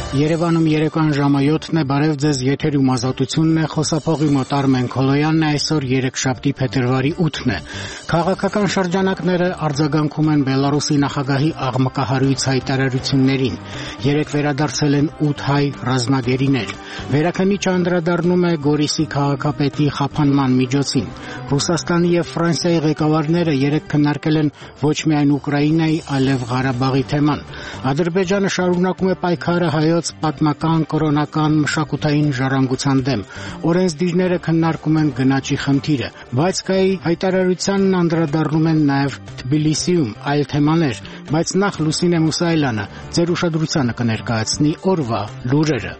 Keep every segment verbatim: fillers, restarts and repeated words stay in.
Երևանում երեկոյան ժամը յոթն է, բարև ձեզ, եթերում ազատությունն է, խոսափողի մոտ Արմեն Քոլոյանն է, այսօր երեքշաբթի փետրվարի ութն է։ Քաղաքական շրջանակները արձագանքում են Բելարուսի նախագահի աղմկահարույց հայտարարություններին։ Երեկ վերադարձել են ութ հայ ռազմագերիներ։ Վերաքննիչը անդրադառնում է Գորիսի քաղաքապետի խափանման միջոցին։ Ռուսաստանի եւ Ֆրանսիայի ղեկավարները երեկ քննարկել են ոչ միայն Ուկրաինայի, այլև Ղարաբաղի թեման։ Ադրբեջանը շարունակում է պայքարը հայոց պատմական, կրոնական, մշակութային ժառանգության դեմ։ Օրենսդիրները քննարկում են գնաճի խնդիրը։ Բայցկայի հայտարարությանն անդրադառնում են նաև Թբիլիսիում այլ թեմաներ, բայց նախ Լուսինե Մուսայելյանը ձեր ուշադրությանը կներկայացնի օրվա լուրերը։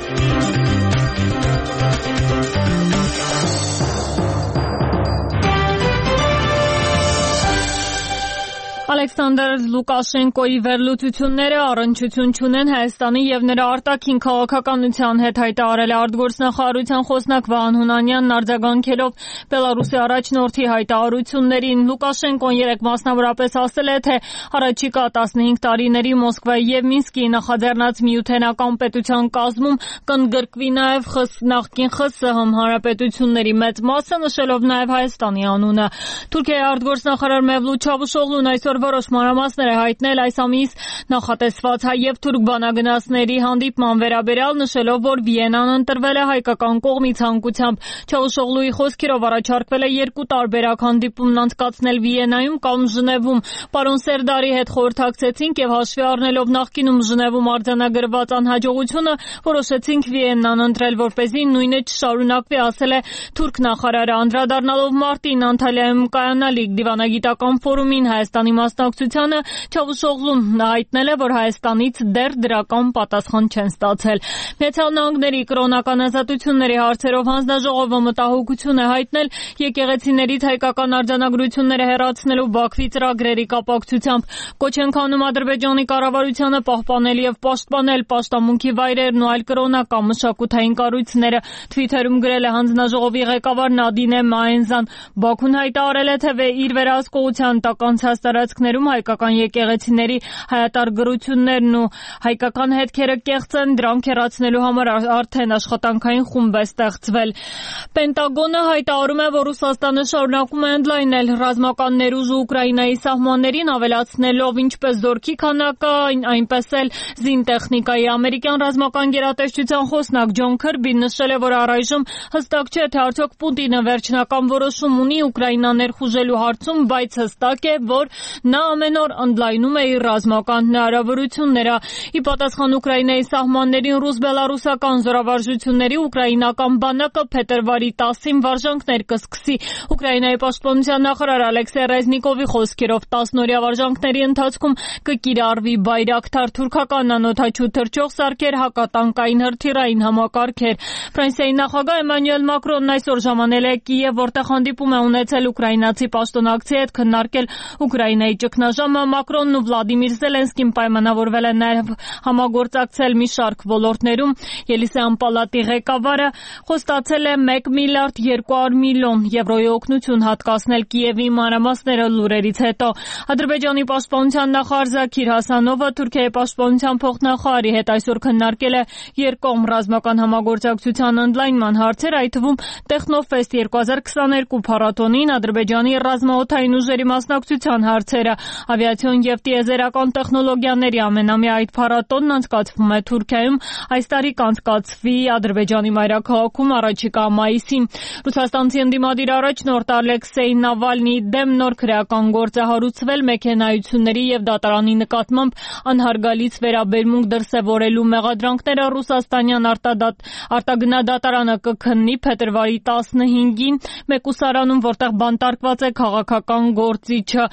Ալեքսանդր Լուկաշենկոյի վերլուծությունները առնչություն չունեն Հայաստանի եւ նրա արտաքին քաղաքականության հետ, հայտարարել է արտգործնախարարության խոսնակ Վահան Հունանյանն արձագանքելով Բելարուսի առաջնորդի հայտարարություններին։ Լուկաշենկոն երեկ մասնավորապես ասել է, թե առաջիկա տասնհինգ տարիների Մոսկվայի եւ Մինսկի նախաձեռնած միութենական պետության կազմում կընդգրկվի նաեւ նախկին ԽՍՀՄ հանրապետությունների մեծ մասը, նշելով նաեւ Հայաստանի անունը։ Թուրքիայի արտգործնախարար Մևլութ Չավուշօղլուն այսօր որոշ մանրամասներ է հայտնել այս ամիս նախատեսված հայ եւ թուրք բանագնացների հանդիպման վերաբերյալ, նշելով, որ Վիեննան ընտրվել է հայկական կողմի ցանկությամբ։ Չավուշօղլուի խոսքերով առաջարկվել է երկու տարբերակ հանդիպումն անցկացնել Վիեննայում կամ Ժնևում։ Պարոն Սերդարի հետ խորհրդակցեցինք եւ հաշվի առնելով նախկինում Ժնևում արձանագրված անհաջողությունը, որոշեցինք Վիեննան ընտրել, որպեսզի նույնը չշարունակվի, ասել է թուրք նախարարը, անդրադառնալով մարտին Անտալիայում կայանալիք դիվանագիտական ֆորումին Հայաստանի մասնակցությանը, Չավուշօղլուն հայտնել է, որ Հայաստանից դեռ դրական պատասխան չեն ստացել։ Միացյալ Նահանգների կրոնական ազատությունների հարցերով հանձնաժողովը մտահոգություն է հայտնել եկեղեցիներից հայկական արձանագրությունները հեռացնելու Բաքվի ծրագրերի կապակցությամբ։ Կոչ են քանում Ադրբեջանի կառավարությանը պահպանել եւ պաշտպանել պաշտամունքի վայրերն ու այլ կրոնական մշակութային կառույցները։ Թվիթերում գրել է հանձնաժողովի ղեկավար Նադինե Մայենզան։ Բաքուն հայտարարել է, թե իր վերահսկողության տակ անցած տարածքներում հայկական եկեղեցիների հայատար գրություններն ու հայկական հետքերը կեղծեն, դրանք հեռացնելու համար արդեն աշխատանքային խումբ է ստեղծվել։ Պենտագոնը հայտարարում է, որ Ռուսաստանը շարունակում է ընդլայնել ռազմական ներուժը Ուկրաինայի սահմաններին, ավելացնելով ինչպես զորքի քանակը, այնպես էլ զինտեխնիկայի։ Ամերիկյան ռազմական գերատեսչության խոսնակ Ջոն Քըրբին նշել է, որ առայժմ հստակ չէ, թե արդյոք Պուտինը վերջնական որոշում ունի Ուկրաինան ներխուժելու հարցում, բայց հստակ է, որ նա ամեն օր ընդլայնում է իր ռազմական հնարավորությունները։ Ի պատասխան Ուկրաինայի սահմաններին ռուս-բելարուսական զորավարժությունների ուկրաինական բանակը փետրվարի տասին վարժանքներ կսկսի։ Ուկրաինայի պաշտպանության նախարար Ալեքսեյ Ռեզնիկովի խոսքերով տասնօրյա վարժանքների ընթացքում կկիրառվի բայրակթար, թուրքական անօդաչու թռչող սարքեր, հակատանկային հրթիռային համակարգեր։ Ֆրանսիայի նախագահ Էմանուել Մակրոնն այսօր ժամանել է Կիև, որտեղ հանդիպում է ունեցել ուկրաինացի պաշտոնակցի հետ քննարկել Ուկրաինայի ճգնաժամը։ Մակրոնն ու Վլադիմիր Զելենսկին պայմանավորվել են նաև համագործակցել մի շարք ոլորտներում։ Ելիսեյան պալատի ղեկավարը խոստացել է մեկ միլիարդ երկու հարյուր միլիոն եվրոյի օգնություն հատկացնել Կիևի մանրամասները լուրերից հետո։ Ադրբեջանի պաշտպանության նախարար Զաքիր Հասանովը Թուրքիայի պաշտպանության փոխնախարարի հետ այսօր քննարկել է երկկողմ ռազմական համագործակցության ընդլայնման հարցեր, այդ թվում Տեխնոֆեստ երկու հազար քսաներկու փառատոնին Ադրբեջանի ռազմաօդային ուժերի մասնակցության հարցերը։ Ավիացիոն եւ տիեզերական տեխնոլոգիաների ամենամյա այդ փառատոնն անցկացվում է Թուրքիայում, այս տարի կանցկացվի Ադրբեջանի մայրաքաղաքում առաջիկա մայիսին։ Ռուսաստանցի ընդդիմադիր առաջնորդ Ալեքսեյ Նավալնիի դեմ նոր քրեական գործ է հարուցվել մեքենայությունների եւ դատարանի նկատմամբ անհարգալից վերաբերմունք դրսեւորելու մեղադրանքները ռուսաստանյան արտագնադատարանը կքննի փետրվարի տասնհինգին Մեկուսարանում, որտեղ բանտարկված է քաղաքական գործիչը։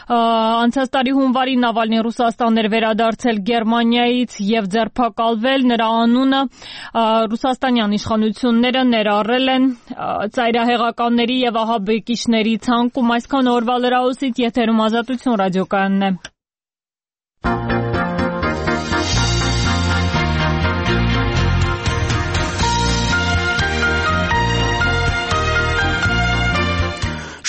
Անցած տարի հունվարին Նավալնին Ռուսաստան էր վերադարձել Գերմանիայից եւ ձերբակալվել։ Նրա անունը ռուսաստանյան իշխանությունները ներառել են ծայրահեղականների եւ ահաբեկիչների ցանկում։ Այսքան օրվա լրահոսից, եթերում Ազատություն ռադիոկայանն է։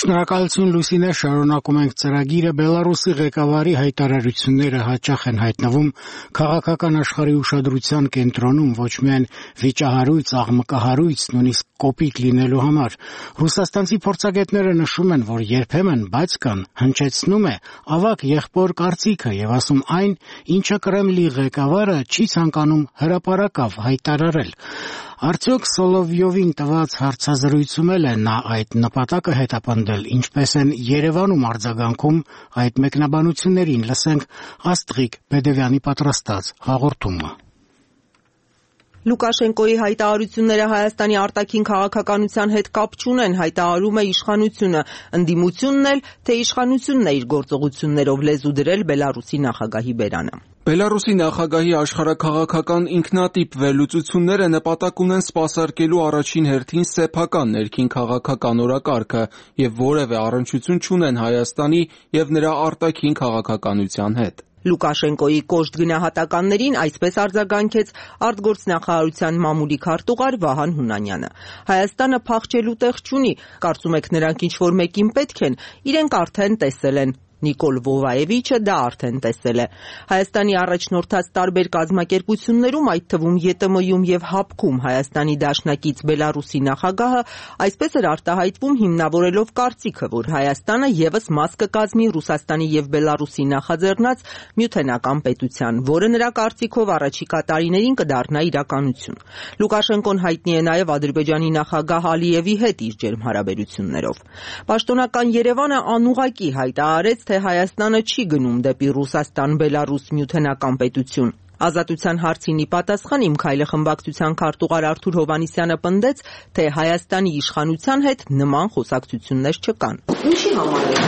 Շնորհակալություն Լուսինե, շարունակում ենք ծրագիրը։ Բելարուսի ղեկավարի հայտարարությունները հաճախ են հայտնվում քաղաքական աշխարհի ուշադրության կենտրոնում ոչ միայն վիճահարույց, աղմկահարույց, նույնիսկ կոպիտ լինելու համար։ Ռուսաստանցի փորձագետները նշում են, որ երբեմն բայց կան հնչեցնում է ավագ եղբոր կարծիքը եւ ասում այն, ինչը Կրեմլի ղեկավարը չի ցանկանում հրապարակավ հայտարարել։ Արդյոք Սոլովյովին տված հարցազրույցում էլ է նա այդ նպատակը հետապնդել, ինչպես են Երևանում արձագանքում այդ մեկնաբանություններին, լսենք Աստղիկ Բեդևյանի պատրաստած հաղորդումը։ Լուկաշենկոյի հայտարարությունները Հայաստանի արտաքին քաղաքականության հետ կապ չունեն, հայտարարում է իշխանությունը, ընդդիմությունն էլ, թե իշխանությունն է իր գործողություններով լեզու դրել Բելարուսի նախագահի բերանը։ Բելարուսի նախագահի աշխարհաքաղաքական ինքնատիպ վերլուծությունները նպատակ ունեն սպասարկելու առաջին հերթին սեփական ներքին քաղաքական օրակարգը եւ որևէ առնչություն չունեն Հայաստանի եւ նրա արտաքին քաղաքականության հետ։ Լուկաշենկոյի կոշտ գնահատականներին այսպես արձագանքեց արտգործնախարարության մամուլի քարտուղար Վահան Հունանյանը։ Հայաստանը փախչելու տեղ չունի, կարծում եք նրանք ինչ-որ մեկին պետք են, իրենք արդեն տեսել են։ Նիկոլ Վովաևիչը դա արդեն տեսել է։ Հայաստանի առաջնորդած տարբեր կազմակերպություններում, այդ թվում ԵՏՄ-ում եւ ՀԱՊԿ-ում Հայաստանի դաշնակից Բելարուսի նախագահը այսպես էր արտահայտվում հիմնավորելով կարծիքը, որ Հայաստանը եւս մաս կկազմի Ռուսաստանի եւ Բելարուսի նախաձեռնած միութենական պետության, որը նրա կարծիքով առաջիկա տարիներին կդառնա իրականություն։ Լուկաշենկոն հայտնի է նաեւ Ադրբեջանի նախագահ Ալիևի հետ իր ջերմ հարաբերություններով։ Պաշտոնական Երևանը անուղղակի հայտարարեց, թե Հայաստանը չի գնում դեպի Ռուսաստան-Բելարուս միութենական պետություն։ Ազատության հարցին ի պատասխան Իմ քայլը խմբակցության քարտուղար Արթուր Հովհաննիսյանը պնդեց, թե Հայաստանի իշխանության հետ նման խոսակցություններ չկան։ Ինչի համար է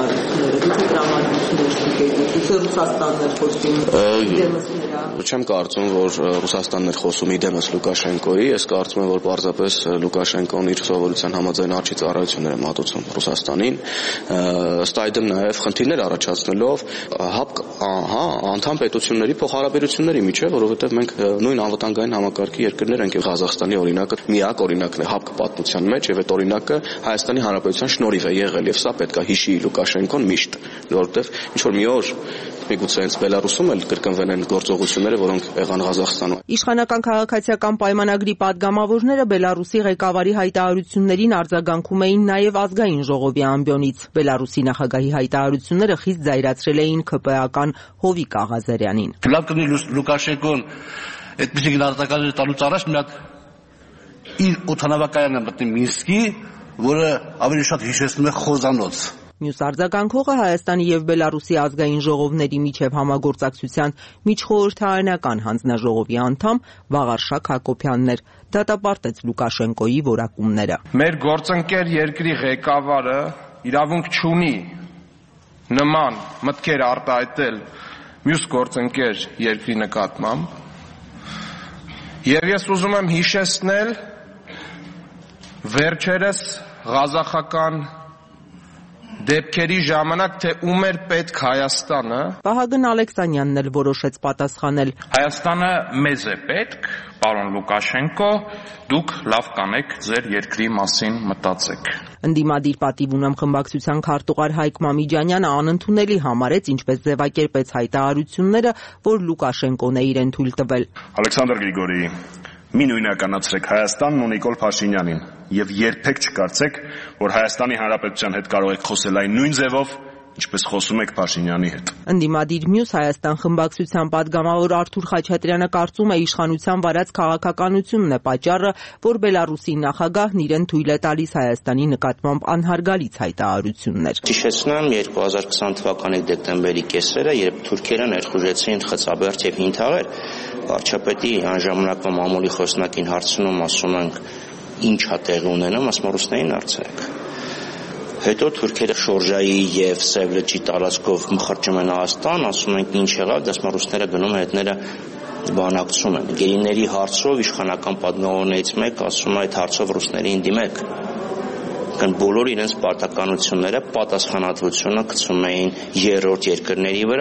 Չեմ կարծում, որ Ռուսաստանն էր խոսում իդեմս Լուկաշենկոյի, ես կարծում եմ, որ պարզապես Լուկաշենկոն իր սովորության համաձայն արջի ծառայություններ է մատուցում Ռուսաստանին, ըստ այդմ նաև խնդիրներ առաջացնելով ՀԱՊԿ, ահա, անդամ պետությունների փոխհարաբերությունների միջև, որովհետև մենք նույն անվտանգային համակարգի երկրներ ենք, եւ Ղազախստանի օրինակը միակ օրինակն է ՀԱՊԿ պատմության մեջ, եւ այդ օրինակը Հայաստանի Հանրապետության շնորհիվ է եղել, եւ սա պետք է հիշի Լուկաշենկոն միշտ, որովհետև ինչ որ մի օր միգուցե հենց Բելարուսում էլ կրկնվեն են գործողությունները, որոնք եղան Ղազախստանում։ Իշխանական քաղաքացիական պայմանագրի падգամավորները Բելարուսի ղեկավարի հայտարարություններին արձագանքում էին նաև ազգային ժողովի ամբիոնից։ Բելարուսի նախագահի հայտարարությունները խիստ զայրացրել էին ՔՊ-ական Հովիկ Աղազարյանին։ Լավ կլինի Լուկաշենկոն այդպիսի գնահատականներ տալուց առաջ մի հատ իր օդանավակայանը մտնի Մինսկի, որը ավելի շատ հիշեցնում է խոզանոց։ Մյուս արձագանքողը Հայաստանի եւ Բելարուսի ազգային ժողովների միջև համագործակցության միջխորհրդարանական հանձնաժողովի անդամ Վաղարշակ Հակոբյանն էր, դատապարտեց Լուկաշենկոյի որակումները։ Մեր գործընկեր երկրի ղեկավարը իրավունք չունի նման մտքեր արտահայտել մյուս գործընկեր երկրի նկատմամբ, եւ ես ուզում եմ հիշեցնել վերջերս ղազախական դեպքերի ժամանակ, թե ում էր պետք Հայաստանը։ Վահագն Ալեքսանյանն էլ որոշեց պատասխանել։ Հայաստանը մեզ է պետք, պարոն Լուկաշենկո, դուք լավ կանեք ձեր երկրի մասին մտածեք։ Ընդդիմադիր պատիվ ունեմ խմբակցության քարտուղար Հայկ Մամիջանյանը անընդունելի համարեց, ինչպես ձևակերպեց հայտարարությունները, որ Լուկաշենկոն է իրեն թույլ տվել։ Ալեքսանդր Գրիգորի, մի նույնականացրեք Հայաստանն ու Նիկոլ Փաշինյանին եւ երբեք չկարծեք, որ Հայաստանի Հանրապետության հետ կարող եք խոսել այն նույն ձևով, ինչպես խոսում եք Փաշինյանի հետ։ Ընդդիմադիր մյուս Հայաստան խմբակցության падգամավոր Արթուր Խաչատրյանը կարծում է իշխանության վարած քաղաքականությունն է պատճառը, որ Բելարուսի նախագահն իրեն թույլ է տալիս Հայաստանի նկատմամբ անհարգալից հայտարարություններ։ Հիշեցնեմ երկու հազար քսան թվականի դեկտեմբերի կեսերը, երբ թուրքերը ներխուժեցին Խծաբերդ եւ Հինթաղեր, վարչապետի անժամանակվա մամուլի խոսնակին հարցնում, ասում ենք, ինչ է տեղի ունենում, ասում ռուսներին արցեք։ Հետո թուրքերը Շորժայի եւ Սև լճի տարածքով մխրճում են Հայաստան, ասում ենք ինչ եղավ, դասում ռուսները գնում հետները բանակցում են։ Գերիների հարցով իշխանական պատգամավորներից մեկ ասում է այդ հարցով ռուսներին դիմեք։ Կան բոլոր իրենց պարտականությունները, պատասխանատվությունը գցում էին երրորդ երկրների վրա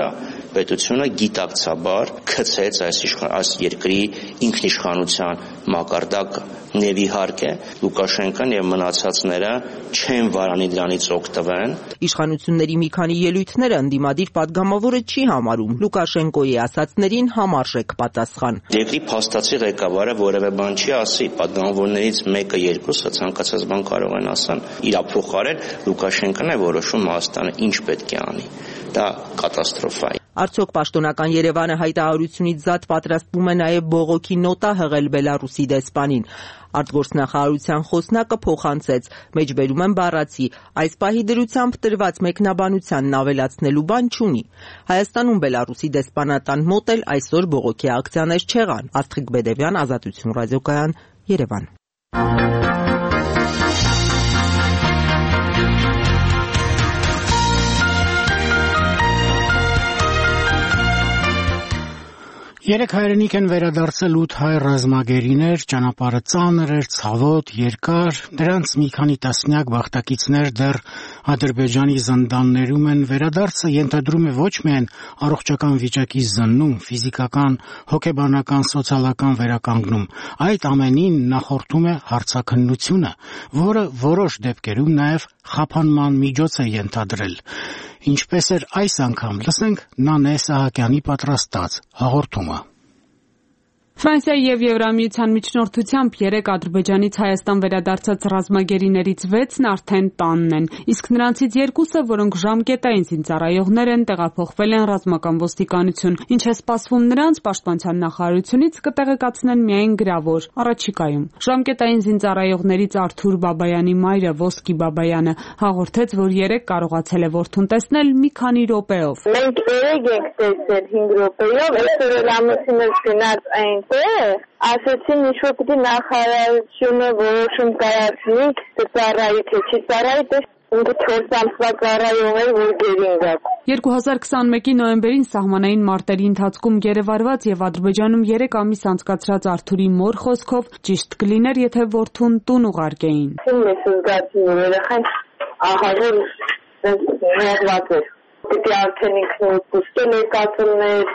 պետությունը գիտակցաբար գցեց այս այս երկրի ինքնիշխանության մակարդակը։ Եվ իհարկե Լուկաշենկոն եւ մնացածները չեն վարանի դրանից օգտվեն։ Իշխանությունների մի քանի ելույթները ընդդիմադիր падգամավորը չի համարում Լուկաշենկոյի ասացներին համարժեք պատասխան։ Երկրի փաստացի ղեկավարը որևէ բան չի ասի, падգամավորներից մեկը երկուսը ցանկացած բան կարող են ասան։ Իր փոխարեն Լուկաշենկոն է որոշում Հայաստանը ինչ պետք է անի։ Դա կատաստրոֆա է։ Արդյոք պաշտոնական Երևանը հայտարարությունից զատ պատրաստվում է նաև բողոքի նոտա հղել Բելարուսի դեսպանին։ Արտգործնախարարության խոսնակը փոխանցեց, մեջբերում են բառացի, այս պահի դրությամբ տրված մեկնաբանությանն ավելացնելու բան չունի։ Հայաստանում Բելարուսի դեսպանատան մոտ էլ այսօր բողոքի ակցիաներ չեղան։ Աստղիկ Բեդևյան, Ազատություն ռադիոկայան, Երևան։ Երեք հայրենիք են վերադարձել ութ հայ ռազմագերիներ, ճանապարհը ծանր էր, ցավոտ, երկար, դրանց մի քանի տասնյակ բախտակիցներ դեռ Ադրբեջանի զնդաններում են։ Վերադարձը ենթադրում է ոչ միայն առողջական վիճակի զննում, ֆիզիկական, հոգեբանական, սոցիալական վերականգնում, այդ ամենին նախորդում է հարցաքննությունը, որը որոշ դեպքերում նաև խափանման միջոց է ենթադրել։ Ինչպես էր այս անգամ, լսենք Նանե Սահակյանի պատրաստած հաղորդումը։ Ֆրանսիայի եւ Եվրամիության միջնորդությամբ երեք Ադրբեջանից Հայաստան վերադարձած ռազմագերիներից վեցն արդեն տանն են, իսկ նրանցից երկուսը, որոնք ժամկետային զինծառայողներ են, տեղափոխվել են ռազմական ոստիկանություն, ինչ է սպասվում նրանց պաշտպանության նախարարությունից կտեղեկացնեն միայն գրավոր առաջիկայում։ Ժամկետային զինծառայողներից Արթուր Բաբայանի մայրը Ոսկի Բաբայանը հաղորդեց, որ երեք կարողացել է որդուն տեսնել մի քանի րոպեով։ Մենք երեք ենք տեսել հինգ րոպեով, այսօր ամուսինս գնաց այն ասեցին ինչ-որ պիտի նախարարությունը որոշում կայացնի ծառայի թե չի ծառայի, դες ինքը չորս ամսվա ծառայող էր, որ գերին գաք։ երկու հազար քսանմեկի նոյեմբերին սահմանային մարտերի ընթացքում գերեվարված եւ Ադրբեջանում երեք ամիս անցկացրած Արթուրի մոր խոսքով ճիշտ կլիներ, եթե որդուն տուն ուղարկեին։ Ես զգացի, որ երեխան ահավոր ներված էր։ Պիտի արդեն ինքն ուստել է կացումներ,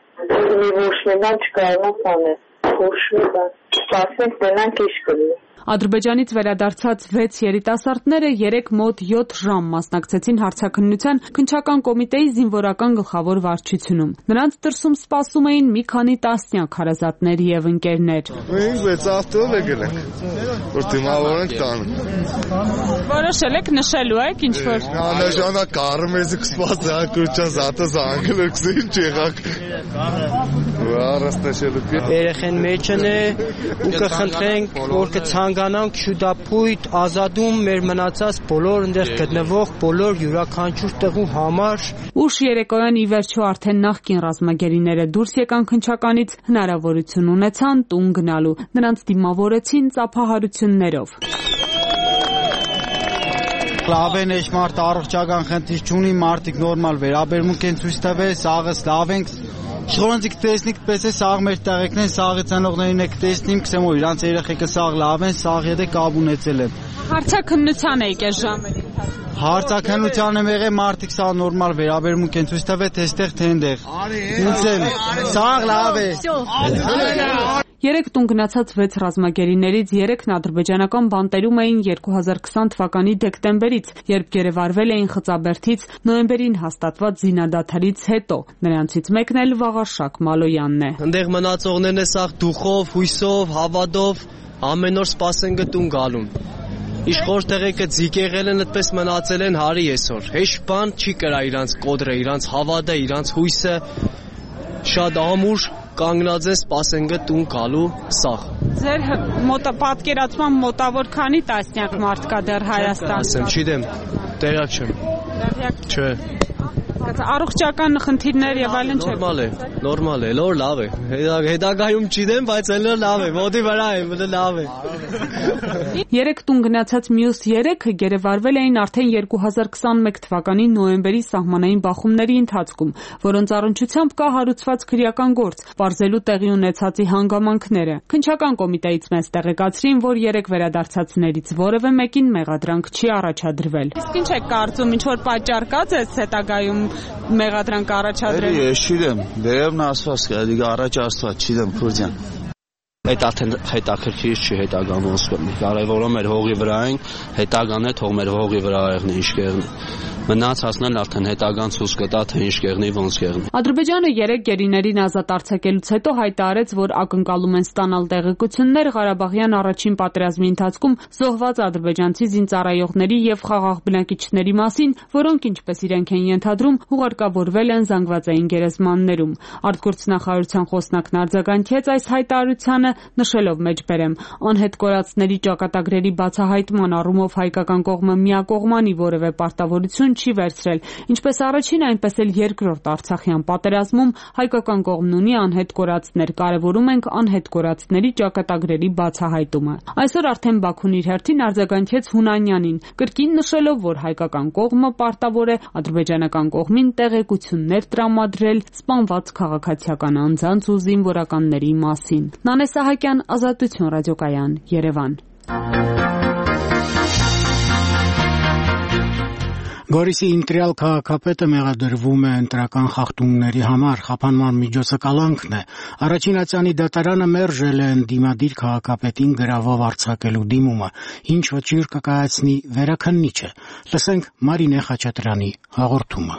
մի ոչ մի բան չկարողանաց անել, ոչ մի բան, սպասենք տնանք ինչ կլինի։ Ադրբեջանից վերադարձած վեց երիտասարդները երեք մոտ յոթ ժամ մասնակցեցին հարցաքննության քննչական կոմիտեի զինվորական գլխավոր վարչությունում։ Նրանց դրսում սպասում էին մի քանի տասնյակ հարազատներ եւ ընկերներ։ Մենք վեց ավտոյով եկել ենք, որ դիմավոր ենք տանը։ Որոշել եք նշելու եք ինչ որ։ Աննշանակ կարմեզը կսպասի ակրուչան զատը զանգել եք ինչ եղակ։ Առաստաշելու։ Երեխեն մեջն է ու կխնդրենք որ կցանկանանք շուտապույտ ազատում մեր մնացած բոլոր այնտեղ գտնվող բոլոր յուրաքանչյուր տեղու համար։ Ուշ երեկոյան ի վերջո արդեն նախկին ռազմագերիները դուրս եկան քննչականից, հնարավորություն ունեցան տուն գնալու։ Նրանց դիմավորեցին ծափահարություններով։ Լավ են էջ մարդ առողջական խնդիր չունի, մարդիկ նորմալ վերաբերմունք են ցույց տվել, սաղս լավ ենք։ Շղոնցիկ տեսնիկ պես է սաղ մեր տեղեկն են, սաղի ցանողներին եք տեսնիմ, կսեմ որ իրանց երեխեքը սաղ լավ են, սաղ եթե կապ ունեցել են։ Հարցաքննության եք այս ժամերի։ Հարցաքննության եմ եղել, մարդիկ սաղ նորմալ վերաբերմունք են ցույց տվել, թե այստեղ թե այնտեղ։ Ինչ եմ, սաղ լավ է։ Երեք տուն գնացած վեց ռազմագերիներից երեքն ադրբեջանական բանտերում էին երկու հազար քսան թվականի դեկտեմբերից, երբ գերեվարվել էին Խծաբերդից նոյեմբերին հաստատված զինադադարից հետո։ Նրանցից մեկն էլ Վաղարշակ Մալոյանն է։ Այնտեղ մնացողներն է սաղ դուխով, հույսով, հավատով ամեն օր սպասեն գտուն գալուն։ Իշխոր տեղեկը ձիգ եղել են, այդպես մնացել են հարի այսօր։ Հեշտ բան չի կրա իրանց կոդրը, իրանց հավատը, իրանց հույսը շատ ամուր կանգնած են սպասեն գտուն գալու սաղ։ Ձեր մոտա պատկերացման մոտավոր քանի տասնյակ մարդ կա դեռ Հայաստանում։ Ասեմ, չգիտեմ, տեղյակ չեմ։ Տեղյակ չէ։ Առողջական խնդիրներ եւ այլն չէ։ Նորմալ է, նորմալ է, լոր լավ է։ Հետագայում չգիտեմ, բայց այլ լավ է, մոտի վրա է, լավ է։ Երեք տուն գնացած մյուս երեքը գերեվարվել էին արդեն երկու հազար քսանմեկ թվականի նոյեմբերի սահմանային բախումների ընթացքում, որոնց առնչությամբ կա հարուցված քրեական գործ, պարզելու տեղի ունեցածի հանգամանքները։ Քննչական կոմիտեից մեզ տեղեկացրին, որ երեք վերադարձածներից որևէ մեկին մեղադրանք չի առաջադրվել։ Իսկ ինչ եք կարծում, ինչ որ պատճառ կա ձեզ հետագայում մեղադրանք առաջադրել։ Ես չգիտեմ, վերևն ասված կա, դիգ առաջ ասված, չգիտեմ Քուրդյան։ Այդ արդեն հետաքրքիր չի հետագան ոնց կլինի։ Կարևորը մեր հողի վրա են, հետագան է թող մեր հողի վրա եղնի ինչ կեղնի։ Մնացածն էլ արդեն հետագան ցույց կտա թե ինչ կեղնի ոնց կեղնի։ Ադրբեջանը երեք գերիներին ազատ արձակելուց հետո հայտարարեց, որ ակնկալում են ստանալ տեղեկություններ Ղարաբաղյան առաջին պատերազմի ընթացքում զոհված ադրբեջանցի զինծառայողների եւ խաղաղ բնակիչների մասին, որոնք ինչպես իրենք են ենթադրում, հուղարկավորվել են զանգվածային գերեզմաններում։ Արտգործնախարարության խոսնակն արձագանքեց այս հայտարարությանը, նշելով մեջբերեմ. անհետ կորածների ճակատագրերի բացահայտման առումով հայկական կողմը միակողմանի որևէ պարտավորություն չի վերցրել, ինչպես առաջին, այնպես էլ երկրորդ Արցախյան պատերազմում հայկական կողմն ունի անհետ կորածներ, կարևորում ենք անհետ կորածների ճակատագրերի բացահայտումը։ Այսօր արդեն Բաքուն իր հերթին արձագանքեց Հունանյանին, կրկին նշելով, որ հայկական կողմը պարտավոր է ադրբեջանական կողմին տեղեկություններ տրամադրել սպանված քաղաքացիական անձանց ու զինվորականների մասին։ Նանե Սահակյան, Ազատություն ռադիոկայան, Երևան։ Գորիսի ինտրիալ քաղաքապետը մեղադրվում է ընտրական խախտումների համար, խափանման միջոցը կալանքն է։ Առաջին ատյանի դատարանը մերժել է ընդդիմադիր քաղաքապետին գրավով արձակելու դիմումը, ինչ վճիռ կկայացնի վերաքննիչը։ Լսենք Մարինե Խաչատրյանի հաղորդումը։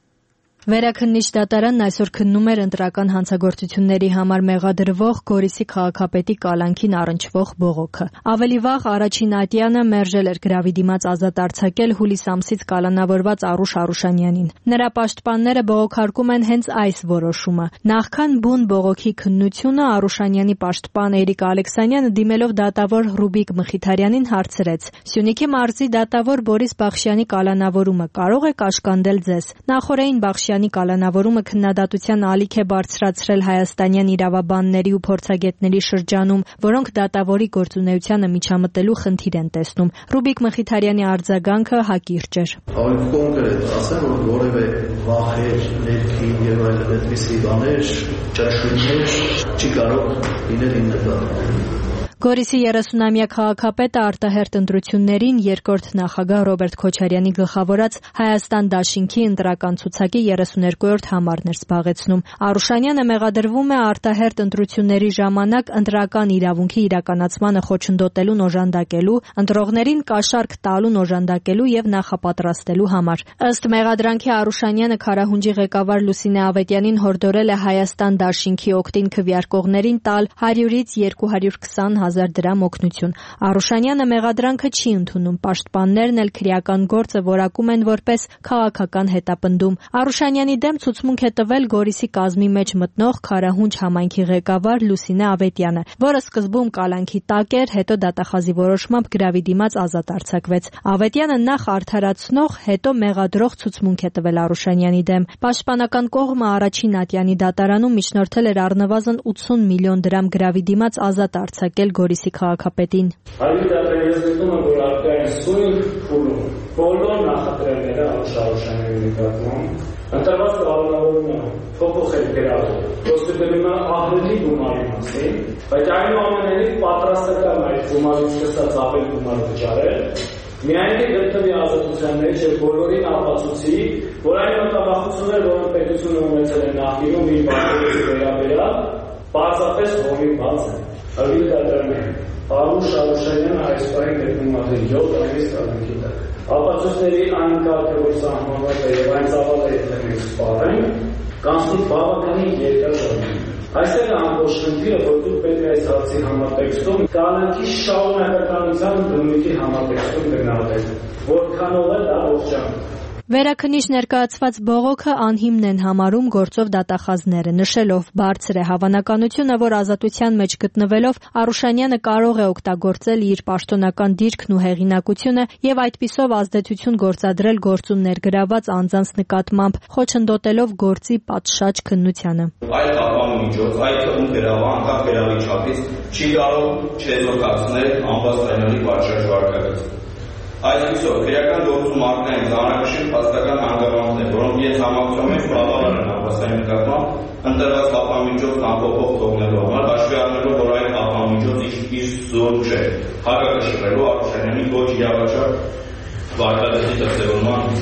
Վերաքննիչ դատարանն այսօր քննում էր ընտրական հանցագործությունների համար մեղադրվող Գորիսի քաղաքապետի կալանքին առնչվող բողոքը։ Ավելի վաղ առաջին ատյանը մերժել էր գրավի դիմաց ազատ արձակել հուլիս ամսից կալանավորված Արուշ Արուշանյանին։ Նրա պաշտպանները բողոքարկում են հենց այս որոշումը։ Նախքան բուն բողոքի քննությունը Արուշանյանի պաշտպան Էրիկ Ալեքսանյանը դիմելով դատավոր Ռուբիկ Մխիթարյանին հարցրեց. Սյունիքի մարզի դատավոր Բորիս Բախշյանի կալանավորումը կարող է կաշկանդել ձեզ։ Նախորդին Բախշյանը կալանավորումը քննադատության ալիք է բարձրացրել հայաստանյան իրավաբանների ու փորձագետների շրջանում, որոնք դատավորի գործունեությանը միջամտելու խնդիր են տեսնում։ Ռուբիկ Մխիթարյանի արձագանքը հակիրճ էր։ Ավելի կոնկրետ ասեմ, որ որևէ վախեր, ներքին եւ այլ այդպիսի բաներ, ճաշույններ չի կարող լինել իննետառ։ Գորիսի երեսունամյա քաղաքապետը արտահերթ ընտրություններին երկրորդ նախագահ Ռոբերտ Քոչարյանի գլխավորած Հայաստան դաշինքի ընտրական ցուցակի երեսուներկուերորդ համարն էր զբաղեցնում։ Արուշանյանը մեղադրվում է արտահերթ ընտրությունների ժամանակ ընտրական իրավունքի իրականացմանը խոչընդոտելուն օժանդակելու, ընտրողներին կաշառք տալուն օժանդակելու եւ նախապատրաստելու համար։ Ըստ մեղադրանքի Արուշանյանը Քարահունջի ղեկավար Լուսինե Ավետյանին հորդորել է Հայաստան դաշինքի օգտին քվեարկողներին տալ հարյուրից երկու հարյուր քսան հազար դրամ օգնություն։ Արուշանյանը մեղադրանքը չի ընդունում, պաշտպաններն էլ քրեական գործը որակում են որպես քաղաքական հետապնդում։ Արուշանյանի դեմ ցուցմունք է տվել Գորիսի կազմի մեջ մտնող Քարահունջ համայնքի ղեկավար Լուսինե Ավետյանը, որը սկզբում կալանքի տակ էր, հետո դատախազի որոշմամբ գրավի դիմաց ազատ արձակվեց։ Ավետյանը նախ արդարացնող, հետո մեղադրող ցուցմունք է տվել Արուշանյանի դեմ։ Պաշտպանական կողմը առաջին ատյանի դատարանում միջնորդել էր առնվազն ութսուն միլիոն դրամ գրավի դիմաց ազատ արձակել Գորիսի քաղաքապետին։ Հայտնի դատարանից գտնում եմ, որ արկային սույն փուլում բոլոր նախադրյալները Արուշ-Արուշանյանի նկատմամբ ընտրված կալանավորումը փոփոխել գրավը, խոստովանում է ահռելի գումարի մասին, բայց այնուամենայնիվ պատրաստական այդ գումարից սկսած ավել գումար վճարել, միայն գտնվի ազատության մեջ եւ բոլորին ապացուցի, որ այն մտավախությունները, որոնք պետությունը ունեցել է նախկինում իր բաժնի վերաբերյալ, պարզապես հովիված են։ Ավելի դատարանը Արուշ Արուշանյանը այս պահին գտնվում է յոթ ամիս կալանքի տակ։ Ապացույցների այն կարգը, որ սահմանված է եւ այն ծավալը եթե մենք սպառենք, կանցնի բավականին երկար ժամանակ։ Այստեղ է ամբողջ խնդիրը, որ դուք պետք է այս հարցի համատեքստում կալանքի շարունակականության բնույթի համատեքստում գնահատեք, որքանով է դա ողջան։ Վերաքննիչ ներկայացված բողոքը անհիմն են համարում գործով դատախազները, նշելով բարձր է հավանականությունը, որ ազատության մեջ գտնվելով Արուշանյանը կարող է օգտագործել իր պաշտոնական դիրքն ու հեղինակությունը եւ այդպիսով ազդեցություն գործադրել գործում ներգրաված անձանց նկատմամբ, խոչընդոտելով գործի պատշաճ քննությանը։ Այդ կապան միջոց, այդ թվում գրավը անկախ գրավի չափից չի կարող չեզոքացնել անվաստանյալի պատշաճ վարկագծը։ Այսպիսով, քրեական գործում արկա են ծանրակշիռ փաստական հանգամանքներ, որոնք իրենց համակցում են բավարար են ապաստանի նկատմամբ ընտրված կապամիջոց անփոփոխ թողնելու համար, հաշվի առնելով, որ այդ կապամիջոցը իր զոր չէ, հակակշռելու Արուշանյանի ոչ իրավաչափ վարկագծի դրսևորման։